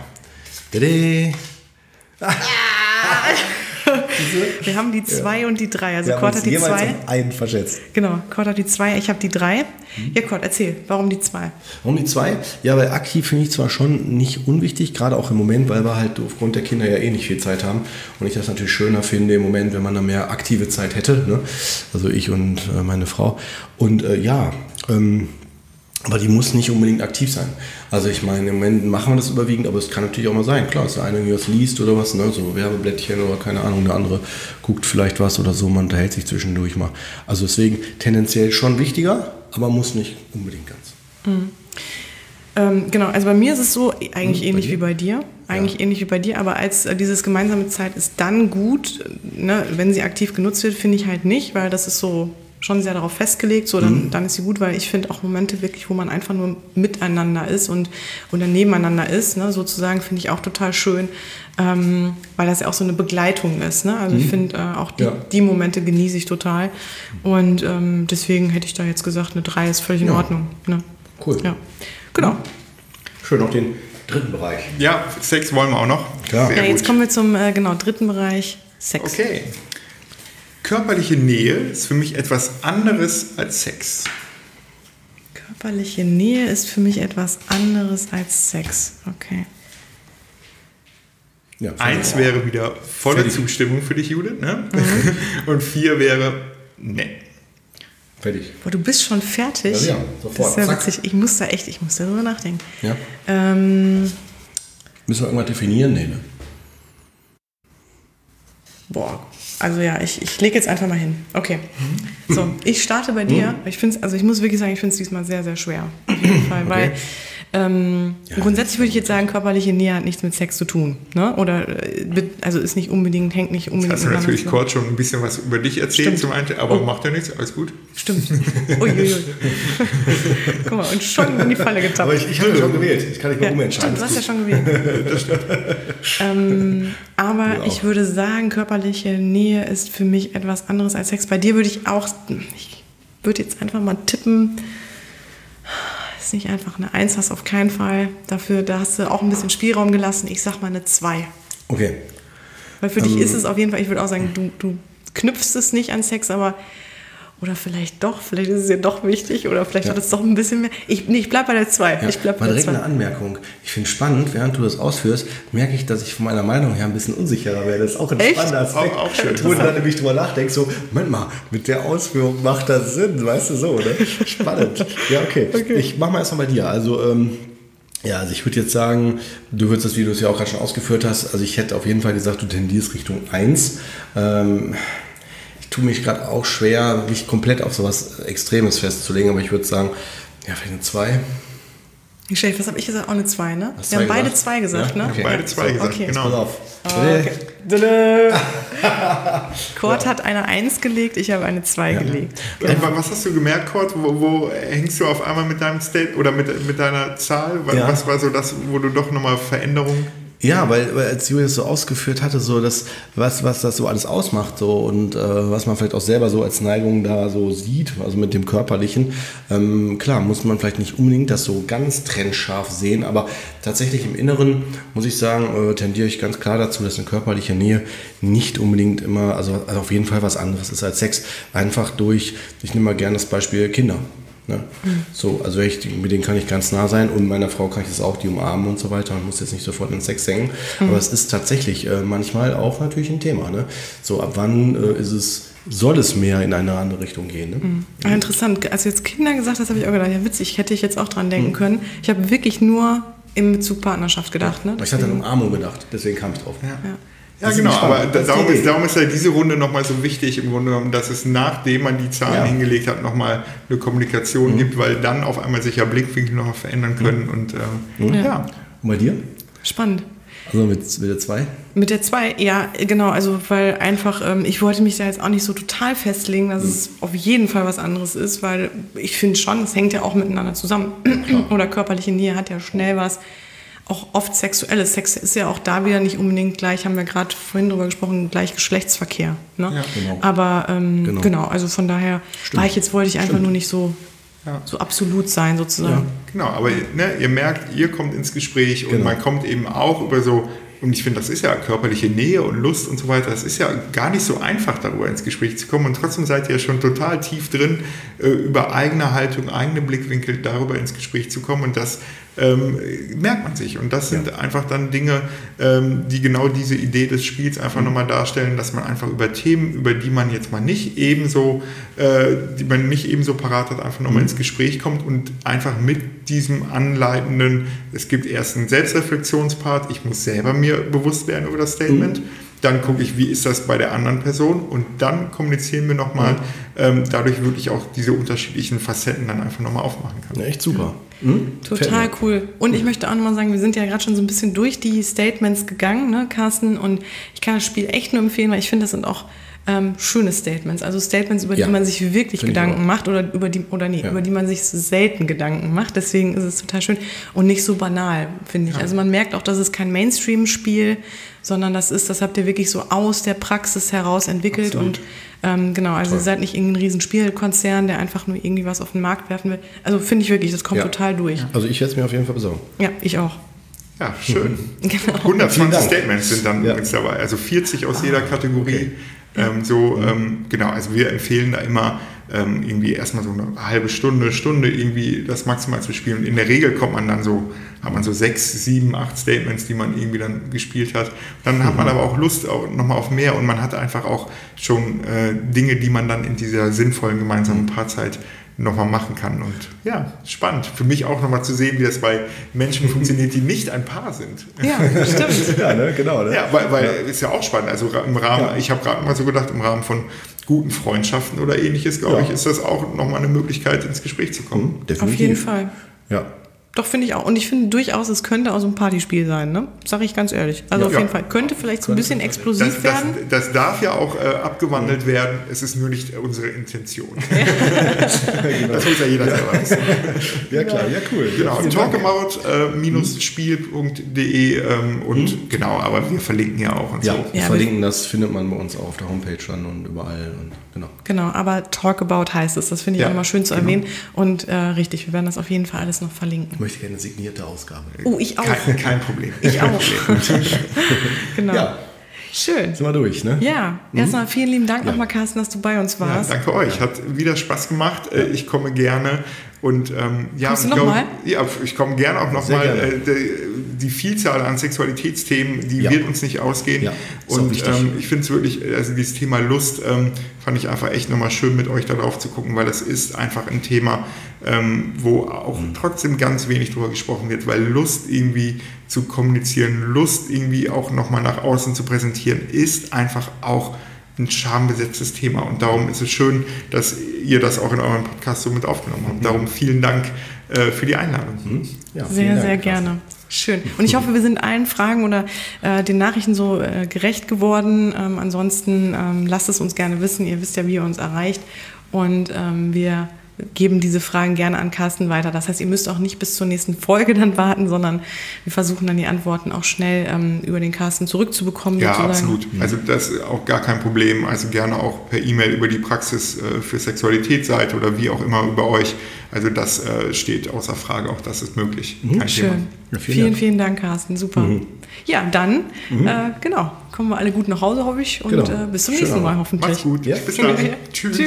Wir haben die 2 und die 3. Also Kurt hat die 2. einen verschätzt. Genau, Kurt hat die 2, ich habe die 3. Ja, Kurt, erzähl, warum die 2? Warum die 2? Ja, weil aktiv finde ich zwar schon nicht unwichtig, gerade auch im Moment, weil wir halt aufgrund der Kinder ja nicht viel Zeit haben. Und ich das natürlich schöner finde im Moment, wenn man da mehr aktive Zeit hätte. Ne? Also ich und meine Frau. Und aber die muss nicht unbedingt aktiv sein. Also ich meine, im Moment machen wir das überwiegend, aber es kann natürlich auch mal sein. Klar, dass der eine was liest oder was, ne? So Werbeblättchen oder keine Ahnung, der andere guckt vielleicht was oder so, man unterhält sich zwischendurch mal. Also deswegen tendenziell schon wichtiger, aber muss nicht unbedingt ganz. Genau, also bei mir ist es so, eigentlich ähnlich wie bei dir. Ähnlich wie bei dir, aber als dieses gemeinsame Zeit ist dann gut, ne? Wenn sie aktiv genutzt wird, finde ich halt nicht, weil das ist so schon sehr darauf festgelegt, so dann ist sie gut, weil ich finde auch Momente wirklich, wo man einfach nur miteinander ist und dann nebeneinander ist, ne, sozusagen, finde ich auch total schön, weil das ja auch so eine Begleitung ist, ne? Also ich finde auch die Momente genieße ich total und deswegen hätte ich da jetzt gesagt, eine 3 ist völlig in Ordnung. Ne? Cool. Ja. Genau. Schön, noch den dritten Bereich. Ja, Sex wollen wir auch noch. Klar. Sehr Ja, jetzt gut. kommen wir zum dritten Bereich, Sex. Okay. Körperliche Nähe ist für mich etwas anderes als Sex. Körperliche Nähe ist für mich etwas anderes als Sex. Okay. Ja, 1 wäre wieder volle Zustimmung für dich, Judith, ne? Und 4 wäre ne. Fertig. Boah, du bist schon fertig. Ja, sofort. Das ist ja Zack. witzig. Ich muss darüber nachdenken. Ja. Müssen wir irgendwas definieren? Nee, ne? Boah, also ja, ich lege jetzt einfach mal hin. Okay. So, ich starte bei dir. Ich muss wirklich sagen, ich finde es diesmal sehr, sehr schwer. Auf jeden Fall, weil grundsätzlich würde ich jetzt sagen, körperliche Nähe hat nichts mit Sex zu tun. Ne? Oder, also ist nicht unbedingt, hängt nicht unbedingt Hast du miteinander natürlich zusammen. kurz schon ein bisschen was über dich erzählt Stimmt. zum Einstieg, aber macht ja nichts, alles gut. Stimmt. Uiuiui. Guck mal, und schon in die Falle getappt. Aber ich habe ja schon gewählt. Ich kann nicht mehr umentscheiden. Stimmt, du hast ja schon gewählt. Das stimmt. Aber Ja. ich würde sagen, körperliche Nähe ist für mich etwas anderes als Sex. Bei dir würde ich würde jetzt einfach mal tippen, ist nicht einfach eine 1, hast auf keinen Fall. Da hast du auch ein bisschen Spielraum gelassen. Ich sag mal eine 2. Okay. Weil für dich ist es auf jeden Fall, ich würde auch sagen, du knüpfst es nicht an Sex, aber oder vielleicht ist es ja doch wichtig oder vielleicht hat es doch ein bisschen mehr. Ich bleib bei der 2. Ja, Ich bleib bei mal der direkt 2. eine Anmerkung. Ich finde spannend, während du das ausführst, merke ich, dass ich von meiner Meinung her ein bisschen unsicherer werde. Das ist auch ein Echt? spannender Aspekt. Auch schön. Wo du dann nämlich drüber nachdenkst, so, Moment mal, mit der Ausführung macht das Sinn, weißt du so, ne? Spannend. Ja, okay. Ich mach mal erstmal bei dir. Also, also ich würde jetzt sagen, du würdest das, wie du es ja auch gerade schon ausgeführt hast, also ich hätte auf jeden Fall gesagt, du tendierst Richtung 1. Ich tue mich gerade auch schwer, mich komplett auf sowas Extremes festzulegen, aber ich würde sagen, ja, vielleicht eine 2. Nicht schlecht, was habe ich gesagt? Auch eine 2, ne? Hast Wir haben zwei beide gesagt? 2 gesagt, Ja, ne? okay. Beide 2 gesagt, okay. genau. Pass auf. Okay. Kurt hat eine 1 gelegt, ich habe eine 2 gelegt. Und was hast du gemerkt, Kurt? Wo hängst du auf einmal mit deinem State oder mit deiner Zahl? Ja. Was war so das, wo du doch nochmal Veränderungen? Ja, weil als Julia es so ausgeführt hatte, so das, was das so alles ausmacht so und was man vielleicht auch selber so als Neigung da so sieht, also mit dem Körperlichen, klar, muss man vielleicht nicht unbedingt das so ganz trennscharf sehen, aber tatsächlich im Inneren, muss ich sagen, tendiere ich ganz klar dazu, dass eine körperliche Nähe nicht unbedingt immer, also auf jeden Fall was anderes ist als Sex, einfach durch, ich nehme mal gerne das Beispiel Kinder. Ne? So, also mit denen kann ich ganz nah sein und meiner Frau kann ich das auch, die umarmen und so weiter und muss jetzt nicht sofort in Sex hängen. Aber es ist tatsächlich manchmal auch natürlich ein Thema. Ne? So, ab wann soll es mehr in eine andere Richtung gehen? Ne? Ja, interessant. Als du jetzt Kinder gesagt hast, habe ich auch gedacht, ja witzig, hätte ich jetzt auch dran denken können. Ich habe wirklich nur im Bezug Partnerschaft gedacht. Ne? Ich hatte an Umarmung gedacht, deswegen kam ich drauf. Ja, genau, aber darum ist ja diese Runde nochmal so wichtig im Grunde genommen, dass es nachdem man die Zahlen hingelegt hat, nochmal eine Kommunikation gibt, weil dann auf einmal sich ja Blickwinkel nochmal verändern können und Und bei dir? Spannend. Also mit der 2? Mit der 2, ja, genau, also weil einfach, ich wollte mich da jetzt auch nicht so total festlegen, dass es auf jeden Fall was anderes ist, weil ich finde schon, es hängt ja auch miteinander zusammen. Oder körperliche Nähe hat ja schnell was. Auch oft Sexuelles. Sex ist ja auch da wieder nicht unbedingt gleich, haben wir gerade vorhin drüber gesprochen, gleich Geschlechtsverkehr. Ne? Ja, genau. Aber genau, also von daher wollte ich einfach nur nicht so absolut sein sozusagen. Ja. Genau, aber ihr merkt, ihr kommt ins Gespräch und man kommt eben auch über so, und ich finde, das ist ja körperliche Nähe und Lust und so weiter, das ist ja gar nicht so einfach, darüber ins Gespräch zu kommen und trotzdem seid ihr ja schon total tief drin, über eigene Haltung, eigene Blickwinkel darüber ins Gespräch zu kommen und das merkt man sich und das sind einfach dann Dinge, die genau diese Idee des Spiels einfach nochmal darstellen, dass man einfach über Themen, über die man jetzt mal nicht ebenso parat hat, einfach nochmal ins Gespräch kommt und einfach mit diesem anleitenden, es gibt erst einen Selbstreflexionspart, ich muss selber mir bewusst werden über das Statement, dann gucke ich, wie ist das bei der anderen Person und dann kommunizieren wir nochmal, dadurch wirklich auch diese unterschiedlichen Facetten dann einfach nochmal aufmachen kann. Ja, echt super. Total cool. Und ich möchte auch nochmal sagen, wir sind ja gerade schon so ein bisschen durch die Statements gegangen, ne, Carsten, und ich kann das Spiel echt nur empfehlen, weil ich finde, das sind auch schöne Statements, also Statements, über die man sich wirklich Gedanken macht oder über die man sich selten Gedanken macht. Deswegen ist es total schön und nicht so banal, finde ich. Also man merkt auch, dass es kein Mainstream-Spiel, sondern das habt ihr wirklich so aus der Praxis heraus entwickelt. Absolut. Und ihr seid nicht irgendein riesen Spielkonzern, der einfach nur irgendwie was auf den Markt werfen will. Also finde ich wirklich, das kommt total durch. Also ich werde es mir auf jeden Fall besorgen. Ja, ich auch. Ja, schön. Genau. 120 Statements sind dann übrigens dabei, also 40 aus jeder Kategorie. Okay. Also wir empfehlen da immer irgendwie erstmal so eine halbe Stunde irgendwie das maximal zu spielen. Und in der Regel hat man so 6, 7, 8 Statements, die man irgendwie dann gespielt hat. Dann hat man aber auch Lust nochmal auf mehr und man hat einfach auch schon Dinge, die man dann in dieser sinnvollen gemeinsamen Paarzeit nochmal machen kann. Und ja, spannend. Für mich auch nochmal zu sehen, wie das bei Menschen funktioniert, die nicht ein Paar sind. Ja, stimmt. Ja, ne? Genau. Ne? Ja, weil ist ja auch spannend. Also im Rahmen, ich habe gerade mal so gedacht, im Rahmen von guten Freundschaften oder ähnliches, glaube ich, ist das auch nochmal eine Möglichkeit, ins Gespräch zu kommen. Definitiv. Auf jeden Fall. Ja. Doch, finde ich auch. Und ich finde durchaus, es könnte auch so ein Partyspiel sein, ne? Sag ich ganz ehrlich. Also auf jeden Fall. Könnte vielleicht so ein bisschen explosiv werden. Das darf ja auch abgewandelt werden. Es ist nur nicht unsere Intention. Das muss ja jeder selber wissen. Ja klar, ja cool. Genau, talkabout-spiel.de aber wir verlinken ja auch und so. Ja, verlinken, das findet man bei uns auch auf der Homepage dann und überall. Und Genau, aber Talkabout heißt es. Das finde ich auch immer schön zu erwähnen. Und richtig, wir werden das auf jeden Fall alles noch verlinken. Ich möchte gerne eine signierte Ausgabe. Oh, ich auch. Kein Problem. Ich auch. Genau. Ja. Schön. Sind wir durch, ne? Ja. Erstmal vielen lieben Dank nochmal, Carsten, dass du bei uns warst. Ja, danke euch. Hat wieder Spaß gemacht. Ich komme gerne. Und kommst du nochmal? Ja, ich komme gerne auch nochmal. Die Vielzahl an Sexualitätsthemen, die wird uns nicht ausgehen. Ja, und ich finde es wirklich, also dieses Thema Lust fand ich einfach echt nochmal schön, mit euch darauf zu gucken, weil das ist einfach ein Thema, wo auch trotzdem ganz wenig drüber gesprochen wird, weil Lust irgendwie zu kommunizieren, Lust irgendwie auch nochmal nach außen zu präsentieren, ist einfach auch ein schambesetztes Thema. Und darum ist es schön, dass ihr das auch in eurem Podcast so mit aufgenommen habt. Darum vielen Dank für die Einladung. Ja, sehr, sehr gerne. Schön. Und ich hoffe, wir sind allen Fragen oder den Nachrichten so gerecht geworden. Ansonsten lasst es uns gerne wissen. Ihr wisst ja, wie ihr uns erreicht. Und wir geben diese Fragen gerne an Carsten weiter. Das heißt, ihr müsst auch nicht bis zur nächsten Folge dann warten, sondern wir versuchen dann die Antworten auch schnell über den Carsten zurückzubekommen. Ja, sozusagen. Absolut. Also das ist auch gar kein Problem. Also gerne auch per E-Mail über die Praxis für Sexualitätsseite oder wie auch immer über euch. Also das steht außer Frage, auch das ist möglich. Kein Schön. Thema. Ja, vielen Dank, Carsten. Super. Ja, dann kommen wir alle gut nach Hause, hoffe ich. Und bis zum nächsten Mal hoffentlich. Macht's gut. Ja. Bis dann. Tschüss.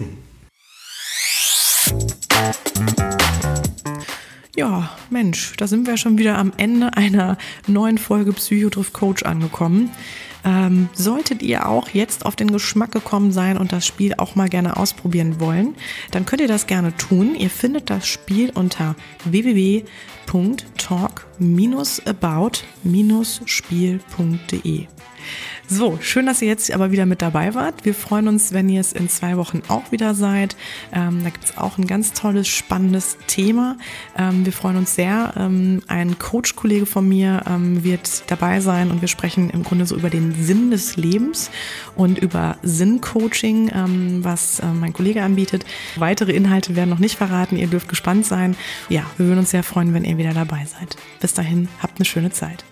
Ja, Mensch, da sind wir schon wieder am Ende einer neuen Folge Psychotriff Coach angekommen. Solltet ihr auch jetzt auf den Geschmack gekommen sein und das Spiel auch mal gerne ausprobieren wollen, dann könnt ihr das gerne tun. Ihr findet das Spiel unter www.talk-about-spiel.de. So, schön, dass ihr jetzt aber wieder mit dabei wart. Wir freuen uns, wenn ihr es in 2 Wochen auch wieder seid. Da gibt es auch ein ganz tolles, spannendes Thema. Wir freuen uns sehr. Ein Coach-Kollege von mir wird dabei sein und wir sprechen im Grunde so über den Sinn des Lebens und über Sinn-Coaching, was mein Kollege anbietet. Weitere Inhalte werden noch nicht verraten. Ihr dürft gespannt sein. Ja, wir würden uns sehr freuen, wenn ihr wieder dabei seid. Bis dahin, habt eine schöne Zeit.